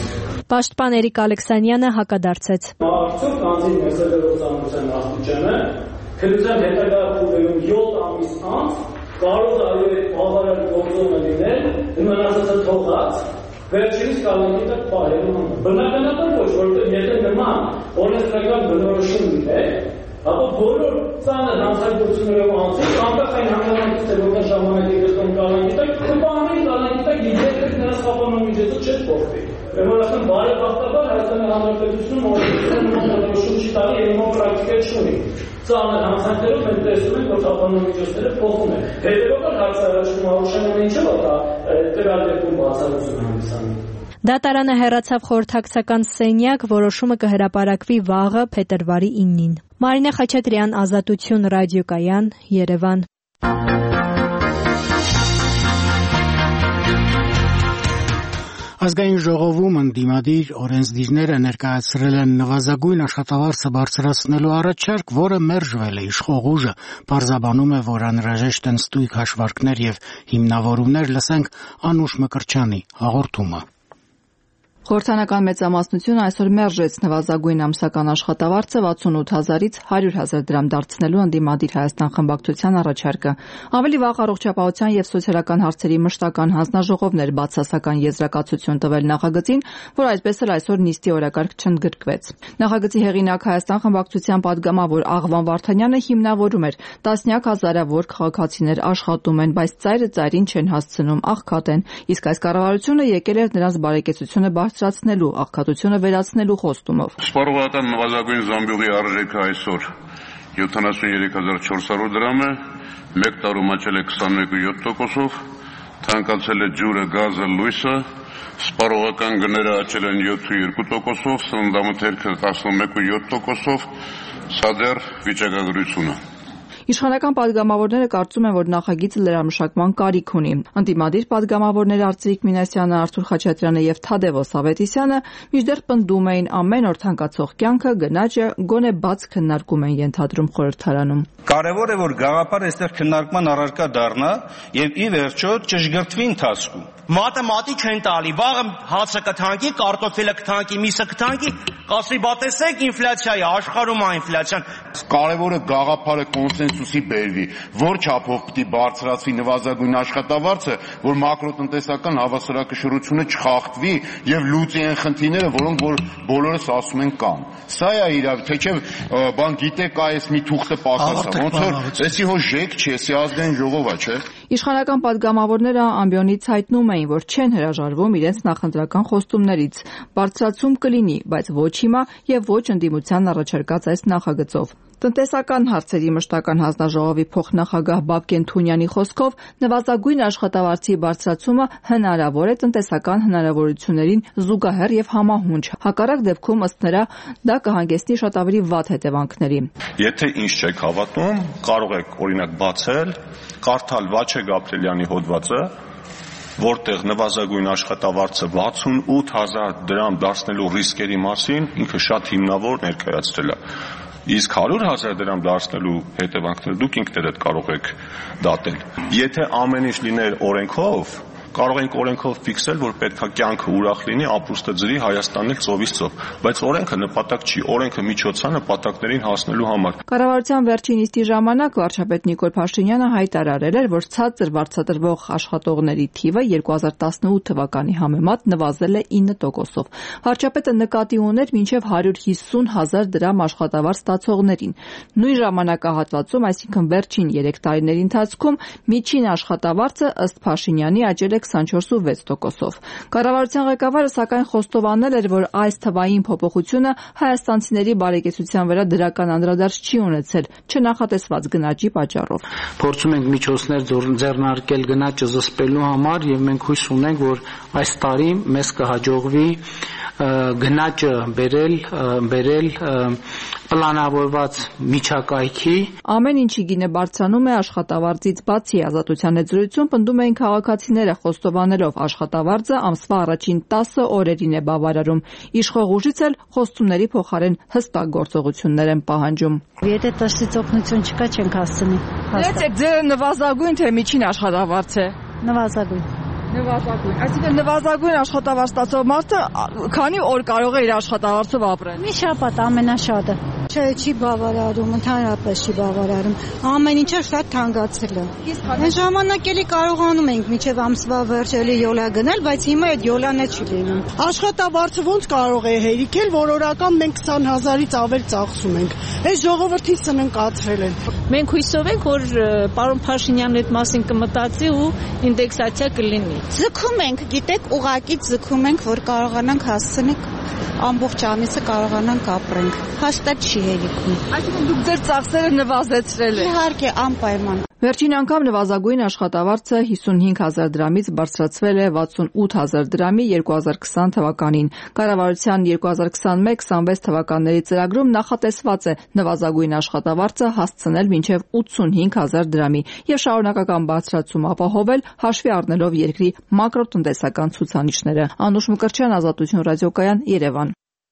Պաշտպան Էրիկ Ալեքսանյանը հակադարձեց. Արդյոք անձին ներսակելով ծանրության աստիճանը քրության հետագա փուլերում յոթ ամիս անց կարող է այդ բավարար գործոնը լինել, մնացածը թողած, վերջինիս կալանքի տակ պահելու համար։ Բնականաբար ոչ, որովհետև եթե նման օրենսդրական բնորոշում լիներ, ապա բոլոր ծանր հանցագործություններով անցիկ, անկախ այն հանգամանքից թե որքան ժամանակ է գտնում կալանքի տակ, կպահանջի կալանքի տակ երբեք նրանց խափանող միջոցը չէր փոխվի։ Ուրեմն բարեբախտաբար Հայաստանի Հանրապետությունում օրենսդրական բնորոշում չի տալի եւ նման պրակտիկա չունի։ Ծանր հանցանքներով մենք տեսնում ենք, որ խափանող միջոցները փոխում են։ Հետևաբար հարցարաշում Արուշանյանը ինչով է դրա դեպքում բացառություն հանդիսանում։ Դատարանը հեռացավ խորհրդակցական սենյակ, որոշումը կհրապարակվի վաղը փետրվարի իննին։ Մարինե Խաչատրյան, Ազատություն ռադիոկայան, Երևան։ Ազգային ժողովում ընդդիմադիր օրենսդիրները ներկայացրել են նվազագույն աշխատավարձը բարձրացնելու առաջարկ, որը մերժվել է իշխող ուժը, պարզաբանում է, որ անհրաժեշտ են ստույգ հաշվարկներ եւ հիմնավորումներ, լսենք Անուշ Մկրտչյանի հաղորդումը։ Խորհրդանական մեծամասնությունը այսօր մերժեց նվազագույն ամսական աշխատավարձը վաթսունութ հազարից հարյուր հազար դրամ դարձնելու ընդդիմադիր Հայաստան խմբակցության առաջարկը։ Ավելի վաղ առողջապահության եւ սոցիալական հարցերի մշտական հանձնաժողովն էր բացասական եզրակացություն տվել նախագծին, որ այսպես էլ այսօր նիստի օրակարգ չընդգրկվեց։ Նախագծի հեղինակ Հայաստան խմբակցության падգամավոր Աղվան Վարդանյանը հիմնավորում էր տասնյակ հազարավոր քաղաքացիներ աշխատում են, բայց ծայրը ծայրին չեն հասցնում, աղքատ են, իսկ այս կառավարությունը եկել էր նրանց բարեկեցությունը բարձրացնելու, աղքատությունը վերացնելու խոստումով։ Սպառողական նվազագույն զամբյուղի արժեքը այսօր յոթանասունյերեք հազար չորս հարյուր դրամ է, մեկ տարում աճել է քսանմեկ կόμμα յոթ տոկոսով, թանկացել է ջուրը, գազը, լույսը, սպառողական գները աճել են յոթ կόμma երկու տոկոսով, սննդամթերքը տասնմեկ կόμma յոթ տոկոսով, սա դեռ վիճակագրությունը։ Իշխանական падգամավորները կարծում են, որ նախագիծը լրամշակման կարիք ունի։ Ընդդիմադիր падգամավորները Արծրիկ Մինասյանը, Արթուր Խաչատրյանը եւ Թադևոս Ավետիսյանը մինչդեռ պնդում էին ամեն օր թանկացող կյանքը գնաճը գոնե բաց քննարկում են ենթադրում խորհրդարանում։ Կարևոր է, որ գաղափարը այստեղ քննարկման առարկա դառնա եւ ի վերջո ճշգրտվի ընթացքում։ Մատը մատի չեն տալի, վաղը հացը կթանկի, կարտոֆիլը կթանկի, միսը կթանկի, կասի բա տեսեք ինֆլյացիա է, աշխարհում է ինֆլյացիան։ Կարևորը գաղափարը կոնսենսուսի բերվի, որ չափով պիտի բարձրացվի նվազագույն աշխատավարձը, որ մակրոտնտեսական հավասարակշռությունը չխախտվի եւ լուծի այն խնդիրները, որոնք որ բոլորս ասում են կան։ Սա է իրավ, թե չէ բան գիտեք, այս մի թուղթը պակաս է, ոնց որ էսի հո ժեք չի, էսի ազգային ժողով է, չէ։ Իշխանական падգամավորները ամբիոնից հայտնում էին, որ չեն հրաժարվում իրենց նախընտրական խոստումներից։ Բարձրացում կլինի, բայց ոչ հիմա եւ ոչ ընդդիմության առաջարկած այս նախագծով։ Տնտեսական հարցերի մշտական հանձնաժողովի փոխնախագահ Բաբկեն Թունյանի խոսքով նվազագույն աշխատավարձի բարձրացումը հնարավոր է տնտեսական հնարավորություններին զուգահեռ եւ համահունչ։ Հակառակ դեպքում ըստ նրա դա կհանգեցնի շատ ավելի վատ հետևանքների։ Եթե ինձ չեք հավատում, կարող եք օրինակ բացել, կարդալ Վաչե Գաբրելյանի հոդվածը, որտեղ նվազագույն աշխատավարձը վաթսունութ հազար դրամ դարձնելու ռիսկերի մասին ինքը շատ հիմնավոր ներկայացրել է։ Իսկ հարյուր հազար դրամ դարձնելու հետևանքները դուք ինքներդ կարող եք դատել։ Եթե ամեն ինչ լիներ օրենքով, կարող ենք օրենքով ֆիքսել, որ պետքա կյանքը ուրախ լինի, ապրուստը ջրի, Հայաստանն էլ ծովից ծով, բայց օրենքը նպատակ չի, օրենքը միջոց է նպատակներին հասնելու համար։ Կառավարության վերջին նիստի ժամանակ վարչապետ Նիկոլ Փաշինյանը հայտարարել էր, որ ցածր վարձատրվող աշխատողների թիվը երկու հազար տասնութ թվականի համեմատ նվազել է ինը տոկոսով։ Վարչապետը նկատի ուներ մինչև հարյուր հիսուն հազար դրամ աշխատավարձ ստացողներին։ Նույն ժամանակահատվածում, այսինքն վերջին երեք տարիների ընթացքում միջին աշխատավարձը ըստ Փաշինյանի աճել է քսանչորս կόμμα վեց տոկոսով։ Կառավարության ղեկավարը սակայն խոստովանել էր, որ այս թվային փոփոխությունը հայաստանցիների բարեկեցության վրա դրական անդրադարձ չի ունեցել չնախատեսված գնաճի պատճառով։ Փորձում ենք միջոցներ ձեռնարկել գնաճը զսպելու համար եւ մենք հույս ունենք, որ այս տարի մեզ կհաջողվի գնաճը բերել բերել պլանավորված միջակայքի։ Ամեն ինչի գինը բարձրանում է աշխատավարձից բացի Ազատության հետ զրույցում պնդում էին քաղաքացիները խոստովանելով աշխատավարձը ամսվա առաջին տասը օրերին է բավարարում։ Իշխող ուժից էլ խոստումների փոխարեն հստակ գործողություններ են պահանջում։ Եթե տաշից օգնություն չկա, չենք հասցնի։ Դե նվազագույն թե միջին աշխատավարձ է։ Նվազագույն։ Նվազագույն, այսինքն նվազագույն աշխատավարձ ստացող մարդը քանի օր կարող է իր աշխատավարձով ապրել։ Մի շաբաթ ամենաշատը։ Չէ, չի բավարարում, ընդհանրապես չի բավարարում։ Ամեն ինչը շատ թանկացել է։ Այն ժամանակ էլի կարողանում ենք մինչև ամսվա վերջ էլի յոլա գնել, բայց հիմա այդ յոլանը չի լինում։ Աշխատավարձը ոնց կարող է հերիքել, որ օրական մենք քսան հազարից ավել ծախսում ենք։ Այս ժողովրդի սննկացրել են։ Մենք հույսով ենք, որ պարոն Փաշինյանն այդ մասին կմտածի ու ինդեքսացիա կլինի։ Ձգում ենք, գիտեք, ուղղակի ձգում ենք, որ կարողանանք հասցնել ամբողջ ամիսը կարողանանք ապրենք։ Հաստատ չի հերիքում։ Այսինքն դուք ձեր ծախսերը նվազեցրել եք։ Իհարկե, անպայման։ Վերջին անգամ նվազագույն աշխատավարձը հիսունհինգ հազար դրամից բարձրացվել է վաթսունութ հազար դրամի երկու հազար կիսան թվականին։ Կառավարության երկու հազար քսանմեկ քսանվեց թվականների ծրագրում նախատեսված է նվազագույն աշխատավարձը հասցնել մինչև ութսունհինգ հազար դրամի եւ շարունակական բարձրացում ապահովել հաշվի առնելով երկրի մակրոտնտեսական ցուցանիշները։ Անուշ Մկրտչյան, Ազատություն ռադիոկայան, Երևան։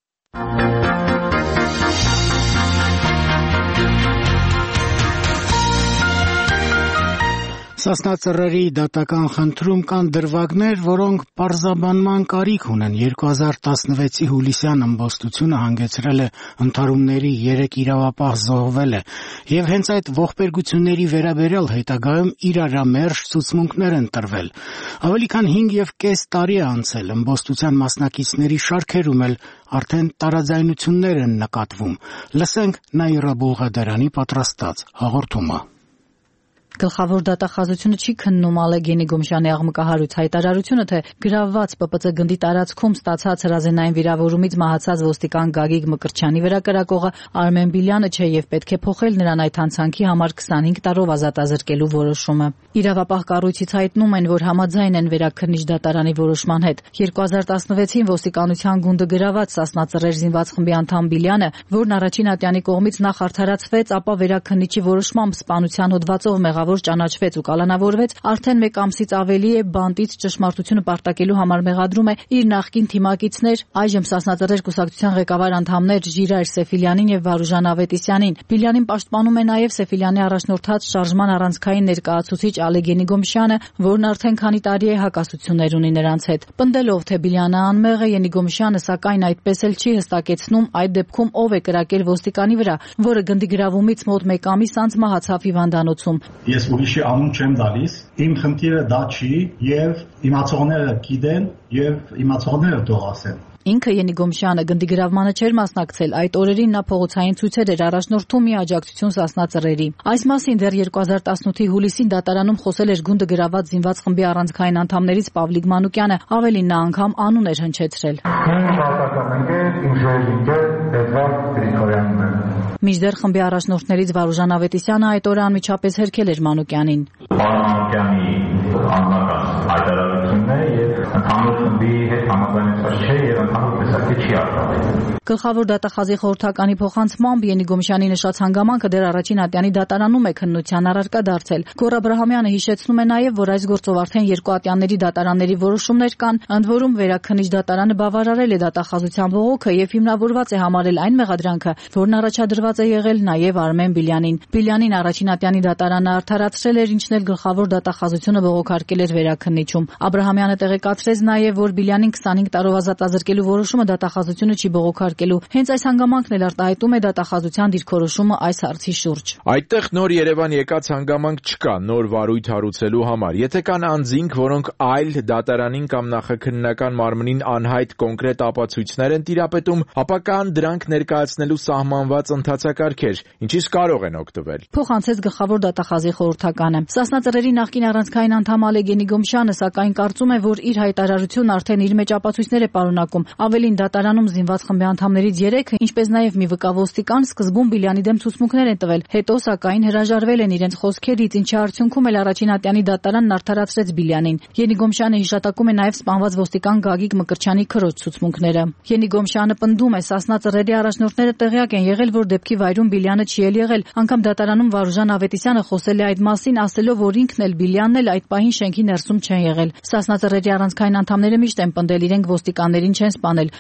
Սասնա ծռերի դատական խնդրում կան դրվագներ, որոնք պարզաբանման կարիք ունեն։ երկու հազար տասնվեցի հուլիսյան ըմբոստությունը հանգեցրել է ընդհարումների երեք իրավապահ զոհվել է, եւ հենց այդ ողբերգությունների վերաբերյալ հետագայում իրարամերժ ցուցմունքներ են տրվել։ Ավելի քան հինգ եւ կես տարի է անցել, ըմբոստության մասնակիցների շարքերում էլ արդեն տարաձայնություններ են նկատվում։ Լսենք Նաիրա Բուղադարյանի պատրաստած հաղորդումը։ Գլխավոր դատախազությունը չի քննում Ալեգենի Գոմշյանի աղմկահարույց հայտարարությունը, թե գրավված ՊՊԾ գնդի տարածքում ստացած հրազենային վիրավորումից մահացած ոստիկան Գագիկ Մկրտչյանի վրա կրակողը Արմեն Բիլյանը չէ եւ պետք է փոխել նրան այդ հանցանքի համար քսանհինգ տարով ազատազրկելու որոշումը։ Իրավապահ կառույցից հայտնում են, որ համաձայն են վերաքննիչ դատարանի որոշման հետ։ երկու հազար տասնվեցին ոստիկանության գունդը գրաված Սասնա ծռեր զինված խմբի անդամ Բիլյանը, որն առաջին ատյանի կողմից նախ արդարացվեց, ապա վերաքննիչի որոշմամբ սպանության հոդվածով մեղավոր ճանաչվեց ու կալանավորվեց, արդեն մեկ ամսից ավելի է բանտից ճշմարտությունը պարտակելու համար մեղադրում է իր նախկին թիմակիցներ, այժմ Սասնա ծռեր կուսակցության ղեկավար անդամներ Ժիրայր Սեֆիլյանին եւ Վարուժան Ավետիսյանին։ Բիլյանին պաշտպանում է նաեւ Սեֆիլյանի առաջնորդած շարժման առանցքային ներկայացուցիչ Ալեգենի Գոմշյանը, որն արդեն քանի տարի է հակասություններ ունի նրանց հետ։ Պնդելով, թե Բիլյանը անմեղ է, Յենի Գոմշյանը սակայն այդպես էլ չի հստակեցնում այդ դեպքում ով է կրակել ոստիկանի վրա, որը գնդի գրավումից մոտ մեկ ամիս անց մահացավ հիվանդանոցում։ Ես ուրիշի անուն չեմ տալիս, իմ խնդիրը դա չի եւ իմացողները գիտեն եւ իմացողները թող ասեն։ Ինքը Յենի Գոմշյանը գնդի գրավմանը չէր մասնակցել, այդ օրերին նա փողոցային ցույցեր էր առաջնորդում մի աջակցություն Սասնա ծռերի։ Այս մասին դեռ երկու հազար տասնութի հուլիսին դատարանում խոսել էր գունդը գրաված զինված խմբի առանցքային անդամներից Պավլիկ Մանուկյանը, ավելին նա անգամ անուն էր հնչեցրել։ Մինչդեռ խմբի առաջնորդներից Վարուժան Ավետիսյանը այդ օրը անմիջապես հերքել էր Մանուկյանին։ Մանուկյանի անձնական հայտարարությունն է եւ ընդհանուր խմբի հետ համաձայնեցված չէ եւ ընդհանուր տեսակետ չի արտադրել։ Գլխավոր դատախազի խորհրդականի փոխանցմամբ Յենի Գոմշյանի նշած հանգամանքը դեռ առաջին ատյանի դատարանում է քննության առարկա դարձել։ Գոռ Աբրահամյանը հիշեցնում է նաեւ, որ այս գործով արդեն երկու ատյանների դատարանների որոշումներ կան, ընդ որում վերաքննիչ դատարանը բավարարել է դատախազության բողոքը եւ հիմնավորված է համարել այն մեղադրանքը, որն առաջադրված է եղել նաեւ Արմեն Բիլյանին։ Բիլյանին առաջին ատյանի դատարանը արդարացրել էր, ինչն էլ գլխավոր դատախազությունը բողոքարկել էր վերաքննիչում։ Աբրահամյանը տեղեկացրեց նաեւ, որ Բիլյանին քսանհինգ տարով ազատազրկելու որոշումը դատախազությունը չի բողոքարկելու։ Հենց այս հանգամանքն էլ արտահայտում է դատախազության դիրքորոշումը այս հարցի շուրջ։ Այդտեղ նոր Երևան եկած հանգամանք չկա նոր վարույթ հարուցելու համար։ Եթե կան անձինք, որոնք այլ դատարանին կամ նախաքննական մարմնին անհայտ կոնկրետ ապացույցներ են տիրապետում, ապա կան դրանք ներկայացնելու սահմանված ընթացակարգեր, ինչից կարող են օգտվել։ Փոխանցեց գլխավոր դատախազի խորհրդականը։ Սասնա ծռերի նախկին առանցքային անդամ Ալեգենի Գոմշյանը սակայն կարծում է, որ իր հայտարարությունն արդեն իր մեջ ապացույցներ է պարունակում։ Ավելին դատարանում զինված խմբի անդամներից երեքը, ինչպես նաև մի վկա ոստիկան սկզբում Բիլյանի դեմ ցուցմունքներ են տվել, հետո սակայն հրաժարվել են իրենց խոսքերից, ինչի արդյունքում էլ առաջին ատյանի դատարանն արդարացրեց Բիլյանին։ Յենի Գոմշյանը հիշատակում է նաև սպանված ոստիկան Գագիկ Մկրտչյանի քրոջ ցուցմունքները։ Յենի Գոմշյանը պնդում է, Սասնա ծռերի առաջնորդները տեղյակ են եղել, որ դեպքի վայրում Բիլյանը չի էլ եղել, անգամ դատարանում Վարուժան Ավետիսյանը խոսել է այդ մասին, ասելով, որ ինքն էլ Բիլյանն էլ այդ պահին շենքի ներսում չեն եղել։ Սասնա ծռերի առանցքային անդամները միշտ են պնդել, իրենք ոստիկաններին չեն սպանել,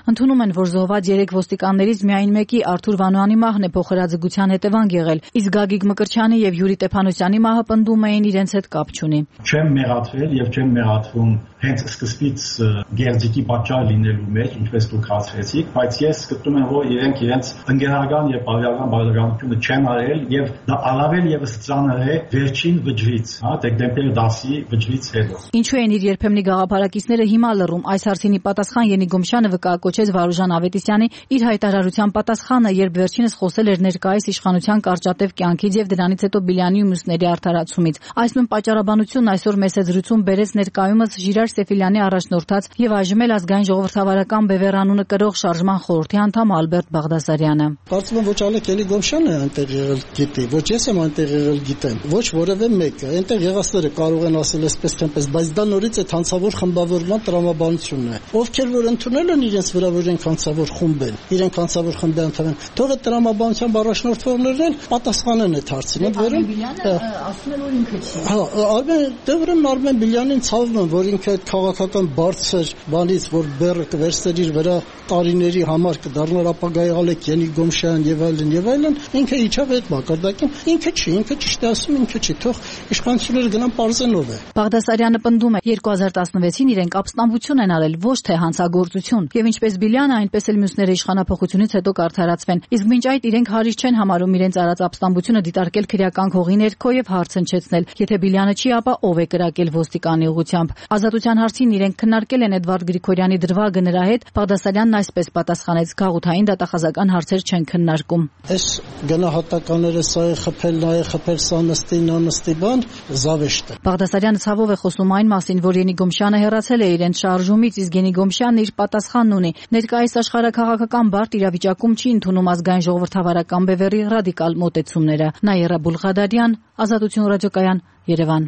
Ընդունում են, որ զոհված երեք ոստիկաններից միայն մեկի Արթուր Վանոյանի մահն է փոխհրաձգության հետևանք եղել, իսկ Գագիկ Մկրտչյանի եւ Յուրի Տեփանոսյանի մահը պնդում էին իրենց հետ կապ չունի։ Չեմ մեղադրել եւ չեմ մեղադրում հենց սկզբից գերձիկի պատճառ լինելու մեջ, ինչպես դուք ասացիք, բայց ես գտնում եմ, որ իրենք իրենց ընկերական եւ բարոյական բարոյականությունը չեն արել եւ դա առավել եւս ծանր է վերջին վճռից, հա, դեկտեմբերի դասի վճռից հետո։ Ինչու են իր երբեմնի գաղափարակիցները հիմա լռում, այս հարցինի պատասխան Յենիկ Գոմշյանը վկայակոչեց Վարուժան Ավետիսյանի իր հայտարարության պատասխանը, երբ վերջինս խոսել էր ներկայիս իշխանության կարճատև կյանքից եւ դրանից հետո Բիլյանի ու մյուսների արդարացումից։ Այս նույն պատճառաբանությունն այսօր մեծ զրույցում բերեց ներկայումս Ժիրայր Սեֆիլյանի առաջնորդած եւ այժմ էլ ազգային ժողովրդավարական Բևեռ անունը կրող շարժման խորհրդի անդամ Ալբերտ Բաղդասարյանը։ Կարծում եմ ոչ Ալեք Էլի Գոմշյանը այնտեղ եղել գիտի, ոչ ես եմ այնտեղ եղել գիտեմ, ոչ որևէ մեկը։ Այնտեղ եղածները կարող են ասել այսպես թե այնպես, բայց դա նորից է հանցավոր խմբավորման տրամաբանությունն է։ Ովքեր որ ընդունել են իրենց վրա, որ իրենք հանցավոր խումբ են, իրենք հանցավոր խմբի անդամ են, թող է տրամաբանությամբ առաջնորդվողներն էլ պատասխանեն այդ հարցին։ Ընդ որում ասում են, որ ինքը չի։ Հա, Արմեն, դե ուրեմն Արմեն Բիլյանին ցավում եմ, որ ինքը այդ քաղաքական բարձր բանից, որ բեռը կվերցներ իր վրա տարիների համար կդառնար ապագայի Ալեք Յենիկ Գոմշյան եւ այլն եւ այլն, ինքը իջավ այդ մակարդակին, ինքը չի, ինքը ճիշտ է ասում, ինքը չի, թող իշխանությունները գնան պարզենով է։ Բաղդասարյանը պնդում է, երկու հազար տասնվեցին իրենք ապստամբություն են արել, ոչ թե հանցագործություն, եւ ինչպես Բիլյանը, այնպես էլ մյուսները իշխանափոխությունից հետո կարդարացվեն, իսկ մինչ այդ իրենք հարիշ չեն համարում իրենց արած ապստամբությունը դիտարկել քրեական հողի ներքո եւ հարց հնչեցնել, եթե Բիլյանը չի, ապա ով է կրակել ոստիկանի ուղղությամբ։ Ազատության հարցին իրենք քննարկել են Էդվարդ Գրիգորյանի դրվագը նրա հետ, Բաղդասարյանն այսպես պատասխանեց. գաղութային դատախազական հարցեր չեն քննարկում։ Այս գնահատականները սա է խփել, նա է խփել, սա նստի, նա նստի բան, զավեշտ է։ Բաղդասարյանը ցավով է խոսում այն մասին, որ Յենիկ Գոմշյանը հեռացել է իրենց շարժումից, իսկ Յենիկ Գոմշյանն իր պատասխանն ունի։ Ներկայիս աշխարհակաղակական բարդ իրավիճակում չի ընդունում ազգային ժողովրդավարական Բևեռի ռադիկալ մոտեցումները։ Նաիրա Բուլղադարյան, Ազատություն ռադիոկայան, Երևան։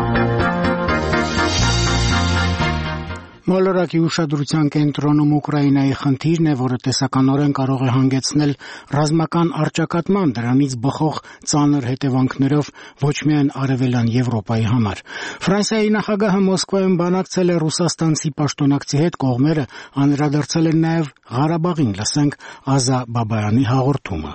Մոլորակի ուշադրության կենտրոնում Ուկրաինայի խնդիրն է, որը տեսականորեն կարող է հանգեցնել ռազմական առճակատման, դրանից բխող ծանր հետևանքներով ոչ միայն Արևելյան Եվրոպայի համար։ Ֆրանսիայի նախագահը Մոսկվայում բանակցել է ռուսաստանցի պաշտոնակցի հետ, կողմերը անդրադարձել են նաև Ղարաբաղին, լսենք Ազա Բաբայանի հաղորդումը։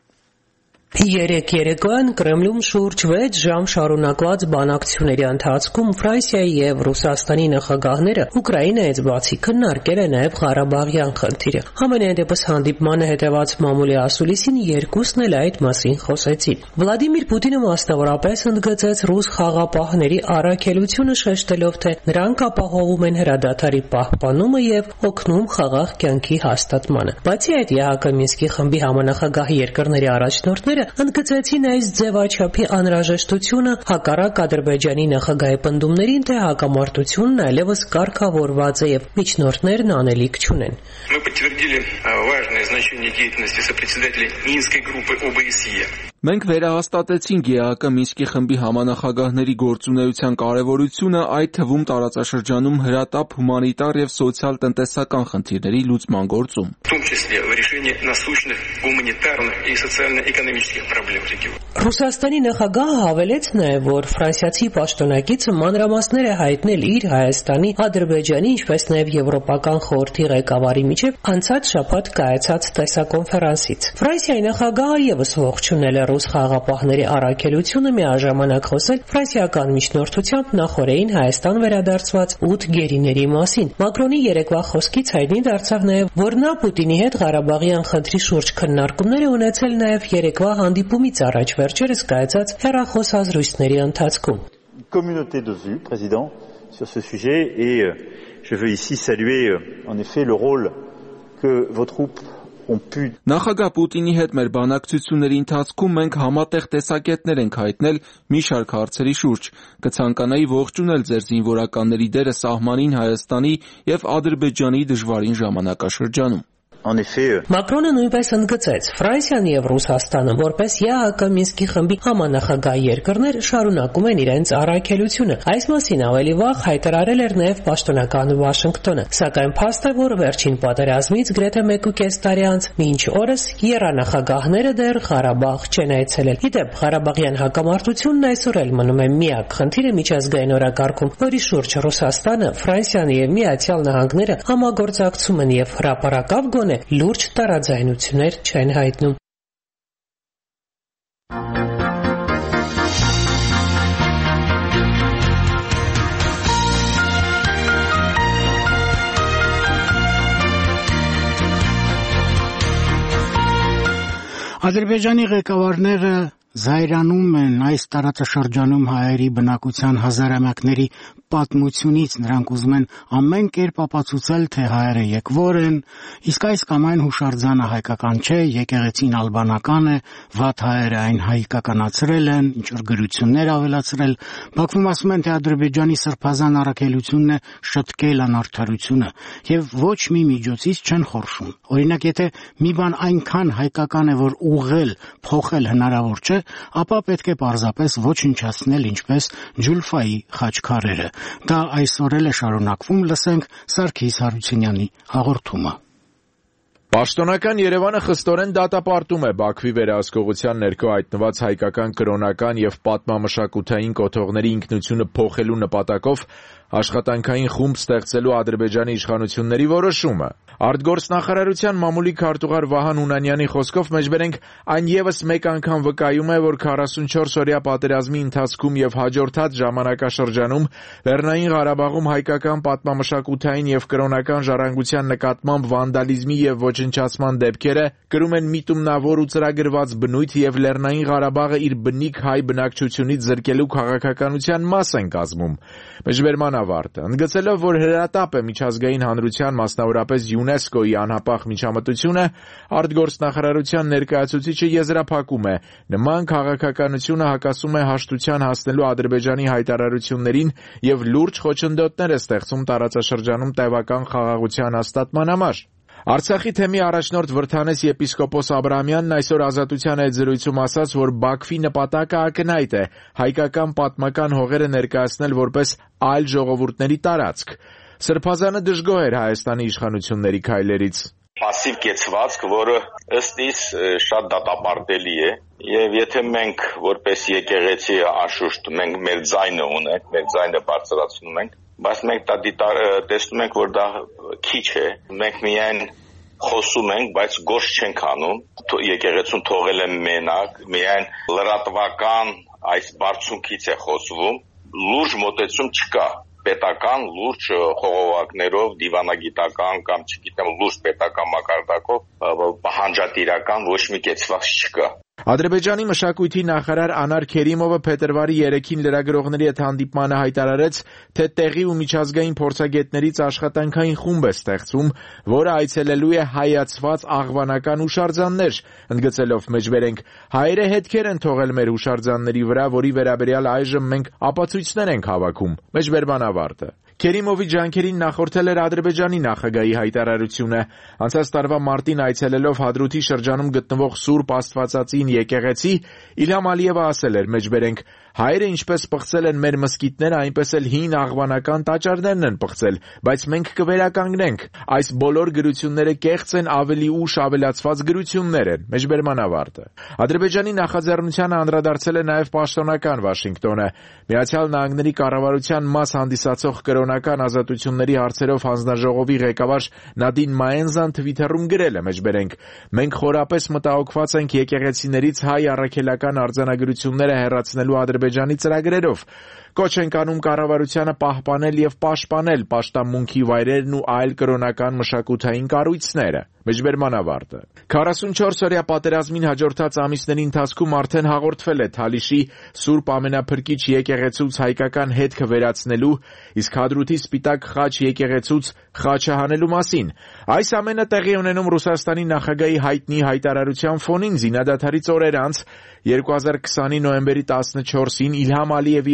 Երեկ երեկոյան Կրեմլում շուրջ վեց ժամ շարունակված բանակցությունների ընթացքում Ֆրանսիայի եւ Ռուսաստանի նախագահները Ուկրաինայից բացի քննարկել են նաեւ Ղարաբաղյան խնդիրը։ Համենայն դեպս հանդիպմանը հետեւած մամուլի ասուլիսին երկուսն էլ այդ մասին խոսեցին։ Վլադիմիր Պուտինը մասնավորապես ընդգծեց ռուս խաղապահների առաքելությունը, շեշտելով, թե նրանք ապահովում են հրադադարի պահպանումը եւ օգնում խաղաղ կյանքի հաստատմանը։ Բացի այդ, ԵԱՀԿ Մինսկի խմբի համանախագահ երկրների առաջնորդները ընդգծեցին այս ձևաչափի անհրաժեշտությունը հակառակ Ադրբեջանի նախագահի պնդումներին, թե հակամարտությունն այլևս կարգավորված է եւ միջնորդներն անելիք չունեն։ Мы подтвердили важное значение деятельности сопредседателей Минской группы О Б С Е. Մենք վերահաստատեցինք ԵԱՀԿ Մինսկի խմբի համանախագահների գործունեության կարևորությունը, այդ թվում տարածաշրջանում հրատապ հումանիտար եւ սոցիալ-տնտեսական խնդիրների լուծման գործում։ В том числе в решении насущных гуманитарных и социально-экономических проблем региона. Ռուսաստանի նախագահը հավելեց նաև, որ ֆրանսիացի պաշտոնակիցը մանրամասներ է հայտնել իր Հայաստանի, Ադրբեջանի, ինչպես նաև Եվրոպական խորհրդի ղեկավարի միջև անցած շաբաթ կայացած տեսակոնֆերանսից։ Ֆրանսիայի նախագահը եւս ողջունել է ռուս խաղապահների առաքելությունը, միաժամանակ խոսել ֆրանսիական միջնորդությամբ նախորդին Հայաստան վերադարձված ութ գերիների մասին։ Մակրոնի երեկվա խոսքից հայտնի դարձավ նաև, որ նա Պուտինի հետ Ղարաբաղյան խնդրի շուրջ քննարկումներ է ունեցել նաև երեկվա հանդիպումից առաջ վերջերս կայացած հեռախոսազրույցների ընթացքում։ Communauté de vues, président, sur ce sujet et je veux ici saluer en effet le rôle que vos troupes Նախագահ Պուտինի հետ մեր բանակցությունների ընթացքում մենք համատեղ տեսակետներ ենք հայտնել մի շարք հարցերի շուրջ։ Կցանկանայի ողջունել ձեր զինվորականների դերը սահմանին Հայաստանի եւ Ադրբեջանի դժվարին ժամանակաշրջանում։ En effet, Մակրոնը նույնպես ընդգծեց Ֆրանսիան եւ Ռուսաստանը որպես ԵԱՀԿ Մինսկի խմբի համանախագահ երկրներ շարունակում են իրենց առաքելությունը։ Այս մասին ավելի վաղ հայտարարել էր նաեւ պաշտոնական Վաշինգտոնը, սակայն փաստ է, որ վերջին պատերազմից գրեթե մեկուկես տարի անց մինչ օրս եռանախագահները դեռ Ղարաբաղ չեն այցելել։ Իդեպ Ղարաբաղյան հակամարտությունն այսօր էլ մնում է միակ խնդիրը միջազգային օրակարգում, որի շուրջ Ռուսաստանը, Ֆրանսիան եւ Միացյալ Նահանգները համագործակցում են եւ հրապարակավ գոնե լուրջ տարաձայնություններ չեն հայտնում։ Ադրբեջանի ղեկավարները զայրանում են այս տարածաշրջանում հայերի բնակության հազարամյակների պատմությունից, նրանք ուզում են ամեն կերպ ապացուցել, թե հայերը եկվոր են, իսկ այս կամ այն հուշարձանը հայկական չէ, եկեղեցին ալբանական է, վատ հայերը այն հայկականացրել են, ինչ-որ գրություններ ավելացրել, Բաքվում ասում են, թե Ադրբեջանի սրբազան առաքելությունն է շտկել անարդարությունը, եւ ոչ մի միջոցից չեն խորշում։ Օրինակ, եթե մի բան այնքան հայկական է, որ ուղղել, փոխել հնարավոր չէ, ապա պետք է պարզապես ոչնչացնել ինչպես Ջուլֆայի խաչքարերը։ Դա այսօր էլ է շարունակվում, լսենք Սարգիս Հարությունյանի հաղորդումը։ Պաշտոնական Երևանը խստորեն դատապարտում է Բաքվի վերահսկողության ներքո հայտնված հայկական կրոնական եւ պատմամշակութային կոթողների ինքնությունը փոխելու նպատակով աշխատանքային խումբ ստեղծելու Ադրբեջանի իշխանությունների որոշումը։ Արտգործնախարարության մամուլի քարտուղար Վահան Հունանյանի խոսքով մեջբերենք այն եւս մեկ անգամ վկայում է, որ քառասունչորս օրյա պատերազմի ընթացքում եւ հաջորդած ժամանակաշրջանում Լեռնային Ղարաբաղում հայկական պատմամշակութային եւ կրոնական ժառանգության նկատմամբ վանդալիզմի եւ ոչնչացման դեպքերը կրում են միտումնավոր ու ծրագրված բնույթ եւ Լեռնային Ղարաբաղը իր բնիկ հայ բնակչությունից զրկելու քաղաքականության մաս են կազմում։ Մեջբերման ավարտը ընդգծելով, որ հրատապ է միջազգային հանրության, մասնավորապես ՅՈՒՆԵՍԿՕ-ի անհապաղ միջամտությունը, արտգործնախարարության ներկայացուցիչը եզրափակում է, նման քաղաքականությունը հակասում է հաշտության հասնելու Ադրբեջանի հայտարարություններին եւ լուրջ խոչընդոտներ է ստեղծում տարածաշրջանում տևական խաղաղության հաստատման համար։ Արցախի թեմի առաջնորդ Վրդանես եպիսկոպոս Աբրահամյանն այսօր Ազատության հետ զրույցում ասաց, որ Բաքվի նպատակը ակնհայտ է հայկական պատմական հողերը ներկայացնել որպես այլ ժողովուրդների տարածք։ Սրբազանը դժգոհ էր Հայաստանի իշխանությունների քայլերից։ Պասիվ կեցվածք, որը ըստ իս շատ դատապարտելի է, եւ եթե մենք որպես եկեղեցի անշուշտ մենք մեր ձայնը ունենք, մեր ձայնը բարձրացնում ենք, բայց մենք դա տեսնում ենք, որ դա քիչ է, մենք միայն խոսում ենք, բայց գործ չենք անում, եկեղեցուն թողել են մենակ, միայն լրատվական այս բարձունքից է խոսվում, լուրջ մոտեցում չկա, պետական լուրջ խողովակներով, դիվանագիտական կամ չգիտեմ լուրջ պետական մակարդակով պահանջատիրական ոչ մի կեցված չկա։ Ադրբեջանի մշակույթի նախարար Անար Քերիմովը փետրվարի երեքին լրագրողների հետ հանդիպմանը հայտարարեց, թե տեղի ու միջազգային փորձագետներից աշխատանքային խումբ է ստեղծում, որը այցելելու է հայացված աղվանական հուշարձաններ, ընդգծելով մեջբերենք հայերը հետքեր են թողել մեր հուշարձանների վրա, որի վերաբերյալ այժմ մենք ապացույցներ ենք հավաքում։ Մեջբերման ավարտը։ Քերիմովի ջանքերին նախորդել էր Ադրբեջանի նախագահի հայտարարությունը։ Անցած տարվա մարտին այցելելով Հադրութի շրջանում գտնվող Սուրբ Աստվածածին եկեղեցի, Իլհամ Ալիևը ասել էր մեջբերենք հայերը ինչպես պղծել են մեր մզկիթները, այնպես էլ հին աղվանական տաճարներն են պղծել, բայց մենք կվերականգնենք։ Այս բոլոր գրությունները կեղծ են, ավելի ուշ ավելացված գրություններ են։ Մեջբերման ավարտը։ Ադրբեջանի նախաձեռնությանը անդրադարձել է նաև պաշտոնական Վաշինգտոնը։ Միացյալ Նահանգների կառավարության մաս հանդիսացող կրոնական ազատությունների հարցերով հանձնաժողովի ղեկավար Նադին Մաենզան Թվիթերում գրել է մեջբերենք. մենք խորապես մտահոգված ենք եկեղեցիներից հայ առաքելական արձանագրությունները հեռացնելու Ադրբեջանի ծրագրերով։ Կոչ ենք անում կառավարությանը պահպանել եւ պաշտպանել պաշտամունքի վայրերն ու այլ կրոնական մշակութային կառույցները։ Մեջբերման ավարտը։ քառասունչորս օրյա պատերազմին հաջորդած ամիսների ընթացքում արդեն հաղորդվել է Թալիշի Սուրբ Ամենափրկիչ եկեղեցուց հայկական հետքը վերացնելու, իսկ Հադրութի Սպիտակ խաչ եկեղեցուց խաչը հանելու մասին։ Այս ամենը տեղի ունենում Ռուսաստանի նախագահի հայտնի հայտարարության ֆոնին զինադադարից օրեր անց երկու հազար քսանի նոյեմբերի տասնչորսին Իլհամ Ալիևի հետ հեռախոս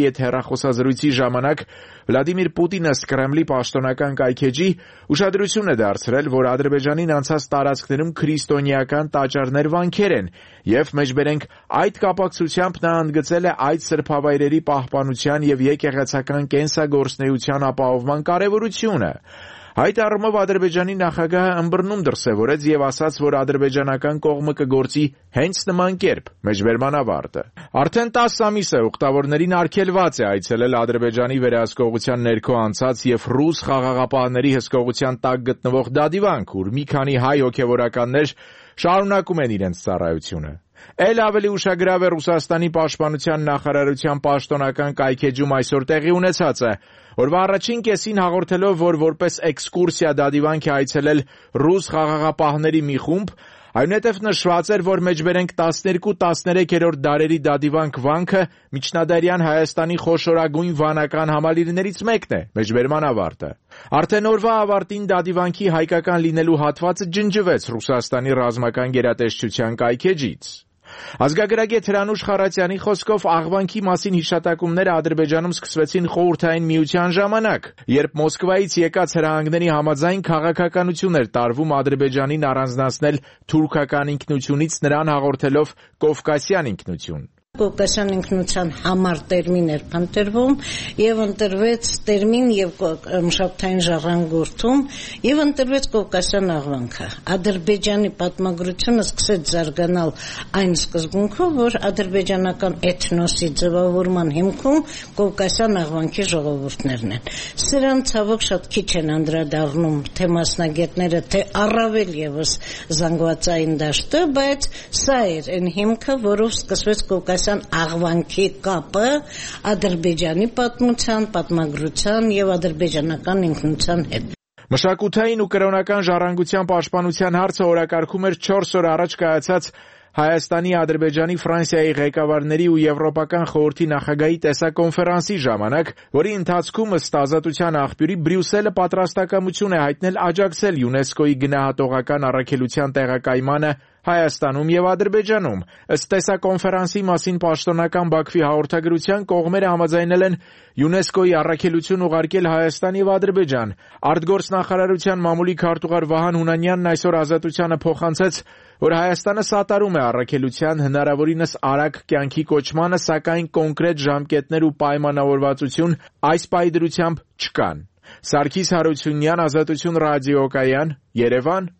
խոսազրույցի ժամանակ Վլադիմիր Պուտինը Կրեմլի պաշտոնական կայքեջի ուշադրություն է դարձրել, որ Ադրբեջանին անցած տարածքներում քրիստոնեական տաճարներ վանքեր են, եւ մեջբերենք այդ կապակցությամբ նա ընդգծել է այդ սրբավայրերի պահպանության եւ եկեղեցական կենսագործնեության ապահովման կարեւորությունը։ Այդ առումով Ադրբեջանի նախագահը ըմբռնում դրսևորեց եւ ասաց, որ ադրբեջանական կողմը կգործի հենց նման կերպ։ Մեջբերման ավարտը։ Արդեն տասը ամիս է ուխտավորներին արգելված է այցելել Ադրբեջանի վերահսկողության ներքո անցած եւ ռուս խաղաղապահների հսկողության տակ գտնվող Դադիվանք, ուր մի քանի հայ հոգեվորականներ շարունակում են իրենց ծառայությունը։ Էլ ավելի ուշագրավ է Ռուսաստանի պաշտպանության նախարարության պաշտոնական կայքեջում այսօր տեղի ունեցածը, օրվա առաջին կեսին հաղորդելով, որ որպես էքսկուրսիա Դադիվանք է այցելել ռուս խաղաղապահների մի խումբ, այնուհետև նշված էր, որ մեջբերենք տասներկու տասներեքերորդ դարերի Դադիվանք վանքը միջնադարյան Հայաստանի խոշորագույն վանական համալիրներից մեկն է, մեջբերման ավարտը։ Արդեն օրվա ավարտին Դադիվանքի հայկական լինելու հատվածը ջնջվեց Ռուսաստանի ռազմական գերատեսչության կայքեջից։ Ազգագրագետ Հրանուշ Խարատյանի խոսքով աղվանքի մասին հիշատակումները Ադրբեջանում սկսվեցին Խորհրդային Միության ժամանակ, երբ Մոսկվայից եկած հրահանգների համաձայն քաղաքականություն էր տարվում Ադրբեջանին առանձնացնել թուրքական ինքնությունից, նրան հաղորդելով Կովկասյան ինքնություն։ Կովկասյան ինքնության համար տերմին էր ընտրվում եւ ընտրվեց տերմին եւ մշակութային ժառանգորդում եւ ընտրվեց Կովկասյան աղվանքը։ Ադրբեջանի պատմագրությունը սկսեց զարգանալ այն սկզբունքով, որ ադրբեջանական էթնոսի ձևավորման հիմքում Կովկասյան աղվանքի ժողովուրդներն են։ Սրան ցավոք շատ քիչ են անդրադառնում թե մասնագետները, թե առավել եւս զանգվածային դաշտը, բայց սա էր այն հիմքը, որով սկսվեց Կովկասյան աղվանքի կապը Ադրբեջանի պատմության, պատմագրության եւ ադրբեջանական ինքնության հետ։ Մշակութային ու կրոնական ժառանգության պաշտպանության հարցը օրակարգում էր չորս օր առաջ կայացած Հայաստանի, Ադրբեջանի, Ֆրանսիայի ղեկավարների ու Եվրոպական խորհրդի նախագահի տեսակոնֆերանսի ժամանակ, որի ընթացքում ըստ Ազատության աղբյուրի Բրյուսելը պատրաստակամություն է հայտնել աջակցել ՅՈՒՆԵՍԿՕ-ի գնահատողական առաքելության տեղակայմանը Հայաստանում եւ Ադրբեջանում։ Ըստ տեսակոնֆերանսի մասին պաշտոնական Բաքվի հաղորդագրության կողմերը համաձայնել են ՅՈՒՆԵՍԿՕ-ի առաքելություն ուղարկել Հայաստան եւ Ադրբեջան։ Արտգործնախարարության մամուլի քարտուղար Վահան Հունանյանն այսօր Ազատությանը փոխանցեց, որ Հայաստանը սատարում է առաքելության հնարավորինս արագ կյանքի կոչմանը, սակայն կոնկրետ ժամկետներ ու պայմանավորվածություն այս պայդրությամբ չկան։ Սարգիս Հարությունյան, Ազատություն ռադիոկայան, Երևան։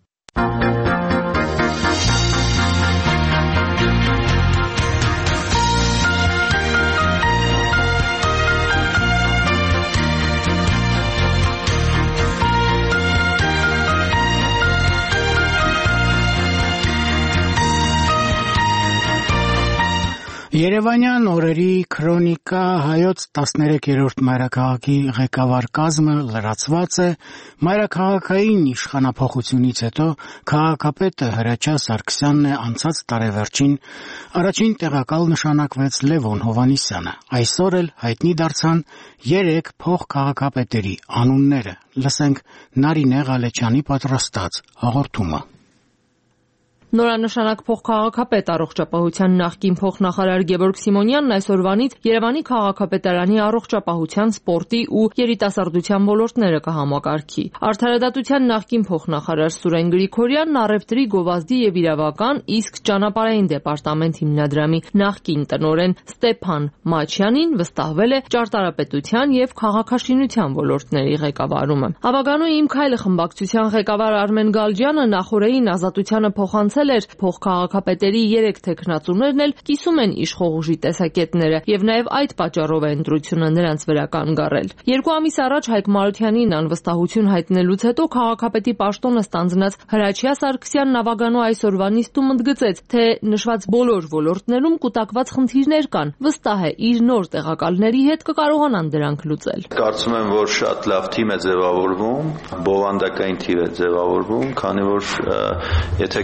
Երևանյան օրերի քրոնիկա հայոց տասներեքերորդ մայրաքաղաքի ղեկավար կազմը լրացված է, մայրաքաղաքային իշխանափոխությունից հետո քաղաքապետը Հրաչյա Սարգսյանն է անցած տարեվերջին, առաջին տեղակալ նշանակվեց Լևոն Հովհաննիսյանը, այսօր էլ հայտնի դարձան երեք փոխքաղաքապետերի անունները, լսենք Նարինե Ղալեչյանի պատրաստած հաղորդումը։ Նորանշանակ փոխքաղաքապետ առողջապահության նախկին փոխնախարար Գևորգ Սիմոնյանն այսօրվանից Երևանի քաղաքապետարանի առողջապահության, սպորտի ու երիտասարդության ոլորտները կհամակարգի։ Արդարադատության նախկին փոխնախարար Սուրեն Գրիգորյանն առևտրի, գովազդի եւ իրավական, իսկ ճանապարհային դեպարտամент հիմնադրամի նախկին տնօրեն Ստեփան Մաչյանին վստահվել է ճարտարապետության եւ քաղաքաշինության ոլորտների ղեկավարումը։ Ավագանու Իմ քայլը խմբակցության ղեկավար Արմեն Գալջյանը նախորդին Ազատությանը փոխանցել էր փոխքաղաքապետերի երեք թեկնածուներն էլ կիսում են իշխող ուժի տեսակետները եւ նաեւ այդ պատճառով է ընտրությունը նրանց վրա կանգառել։ Երկու ամիս առաջ Հայկ Մարությանին անվստահություն հայտնելուց հետո քաղաքապետի պաշտոնը ստանձնած Հրաչյա Սարգսյանն ավագանու այսօրվա նիստում ընդգծեց, թե նշված բոլոր ոլորտներում կուտակված խնդիրներ կան, վստահ է իր նոր տեղակալների հետ կկարողանան դրանք լուծել։ Կարծում եմ, որ շատ լավ թիմ է ձևավորվում, բովանդակային թիմ է ձևավորվում, քանի որ եթե կարմիր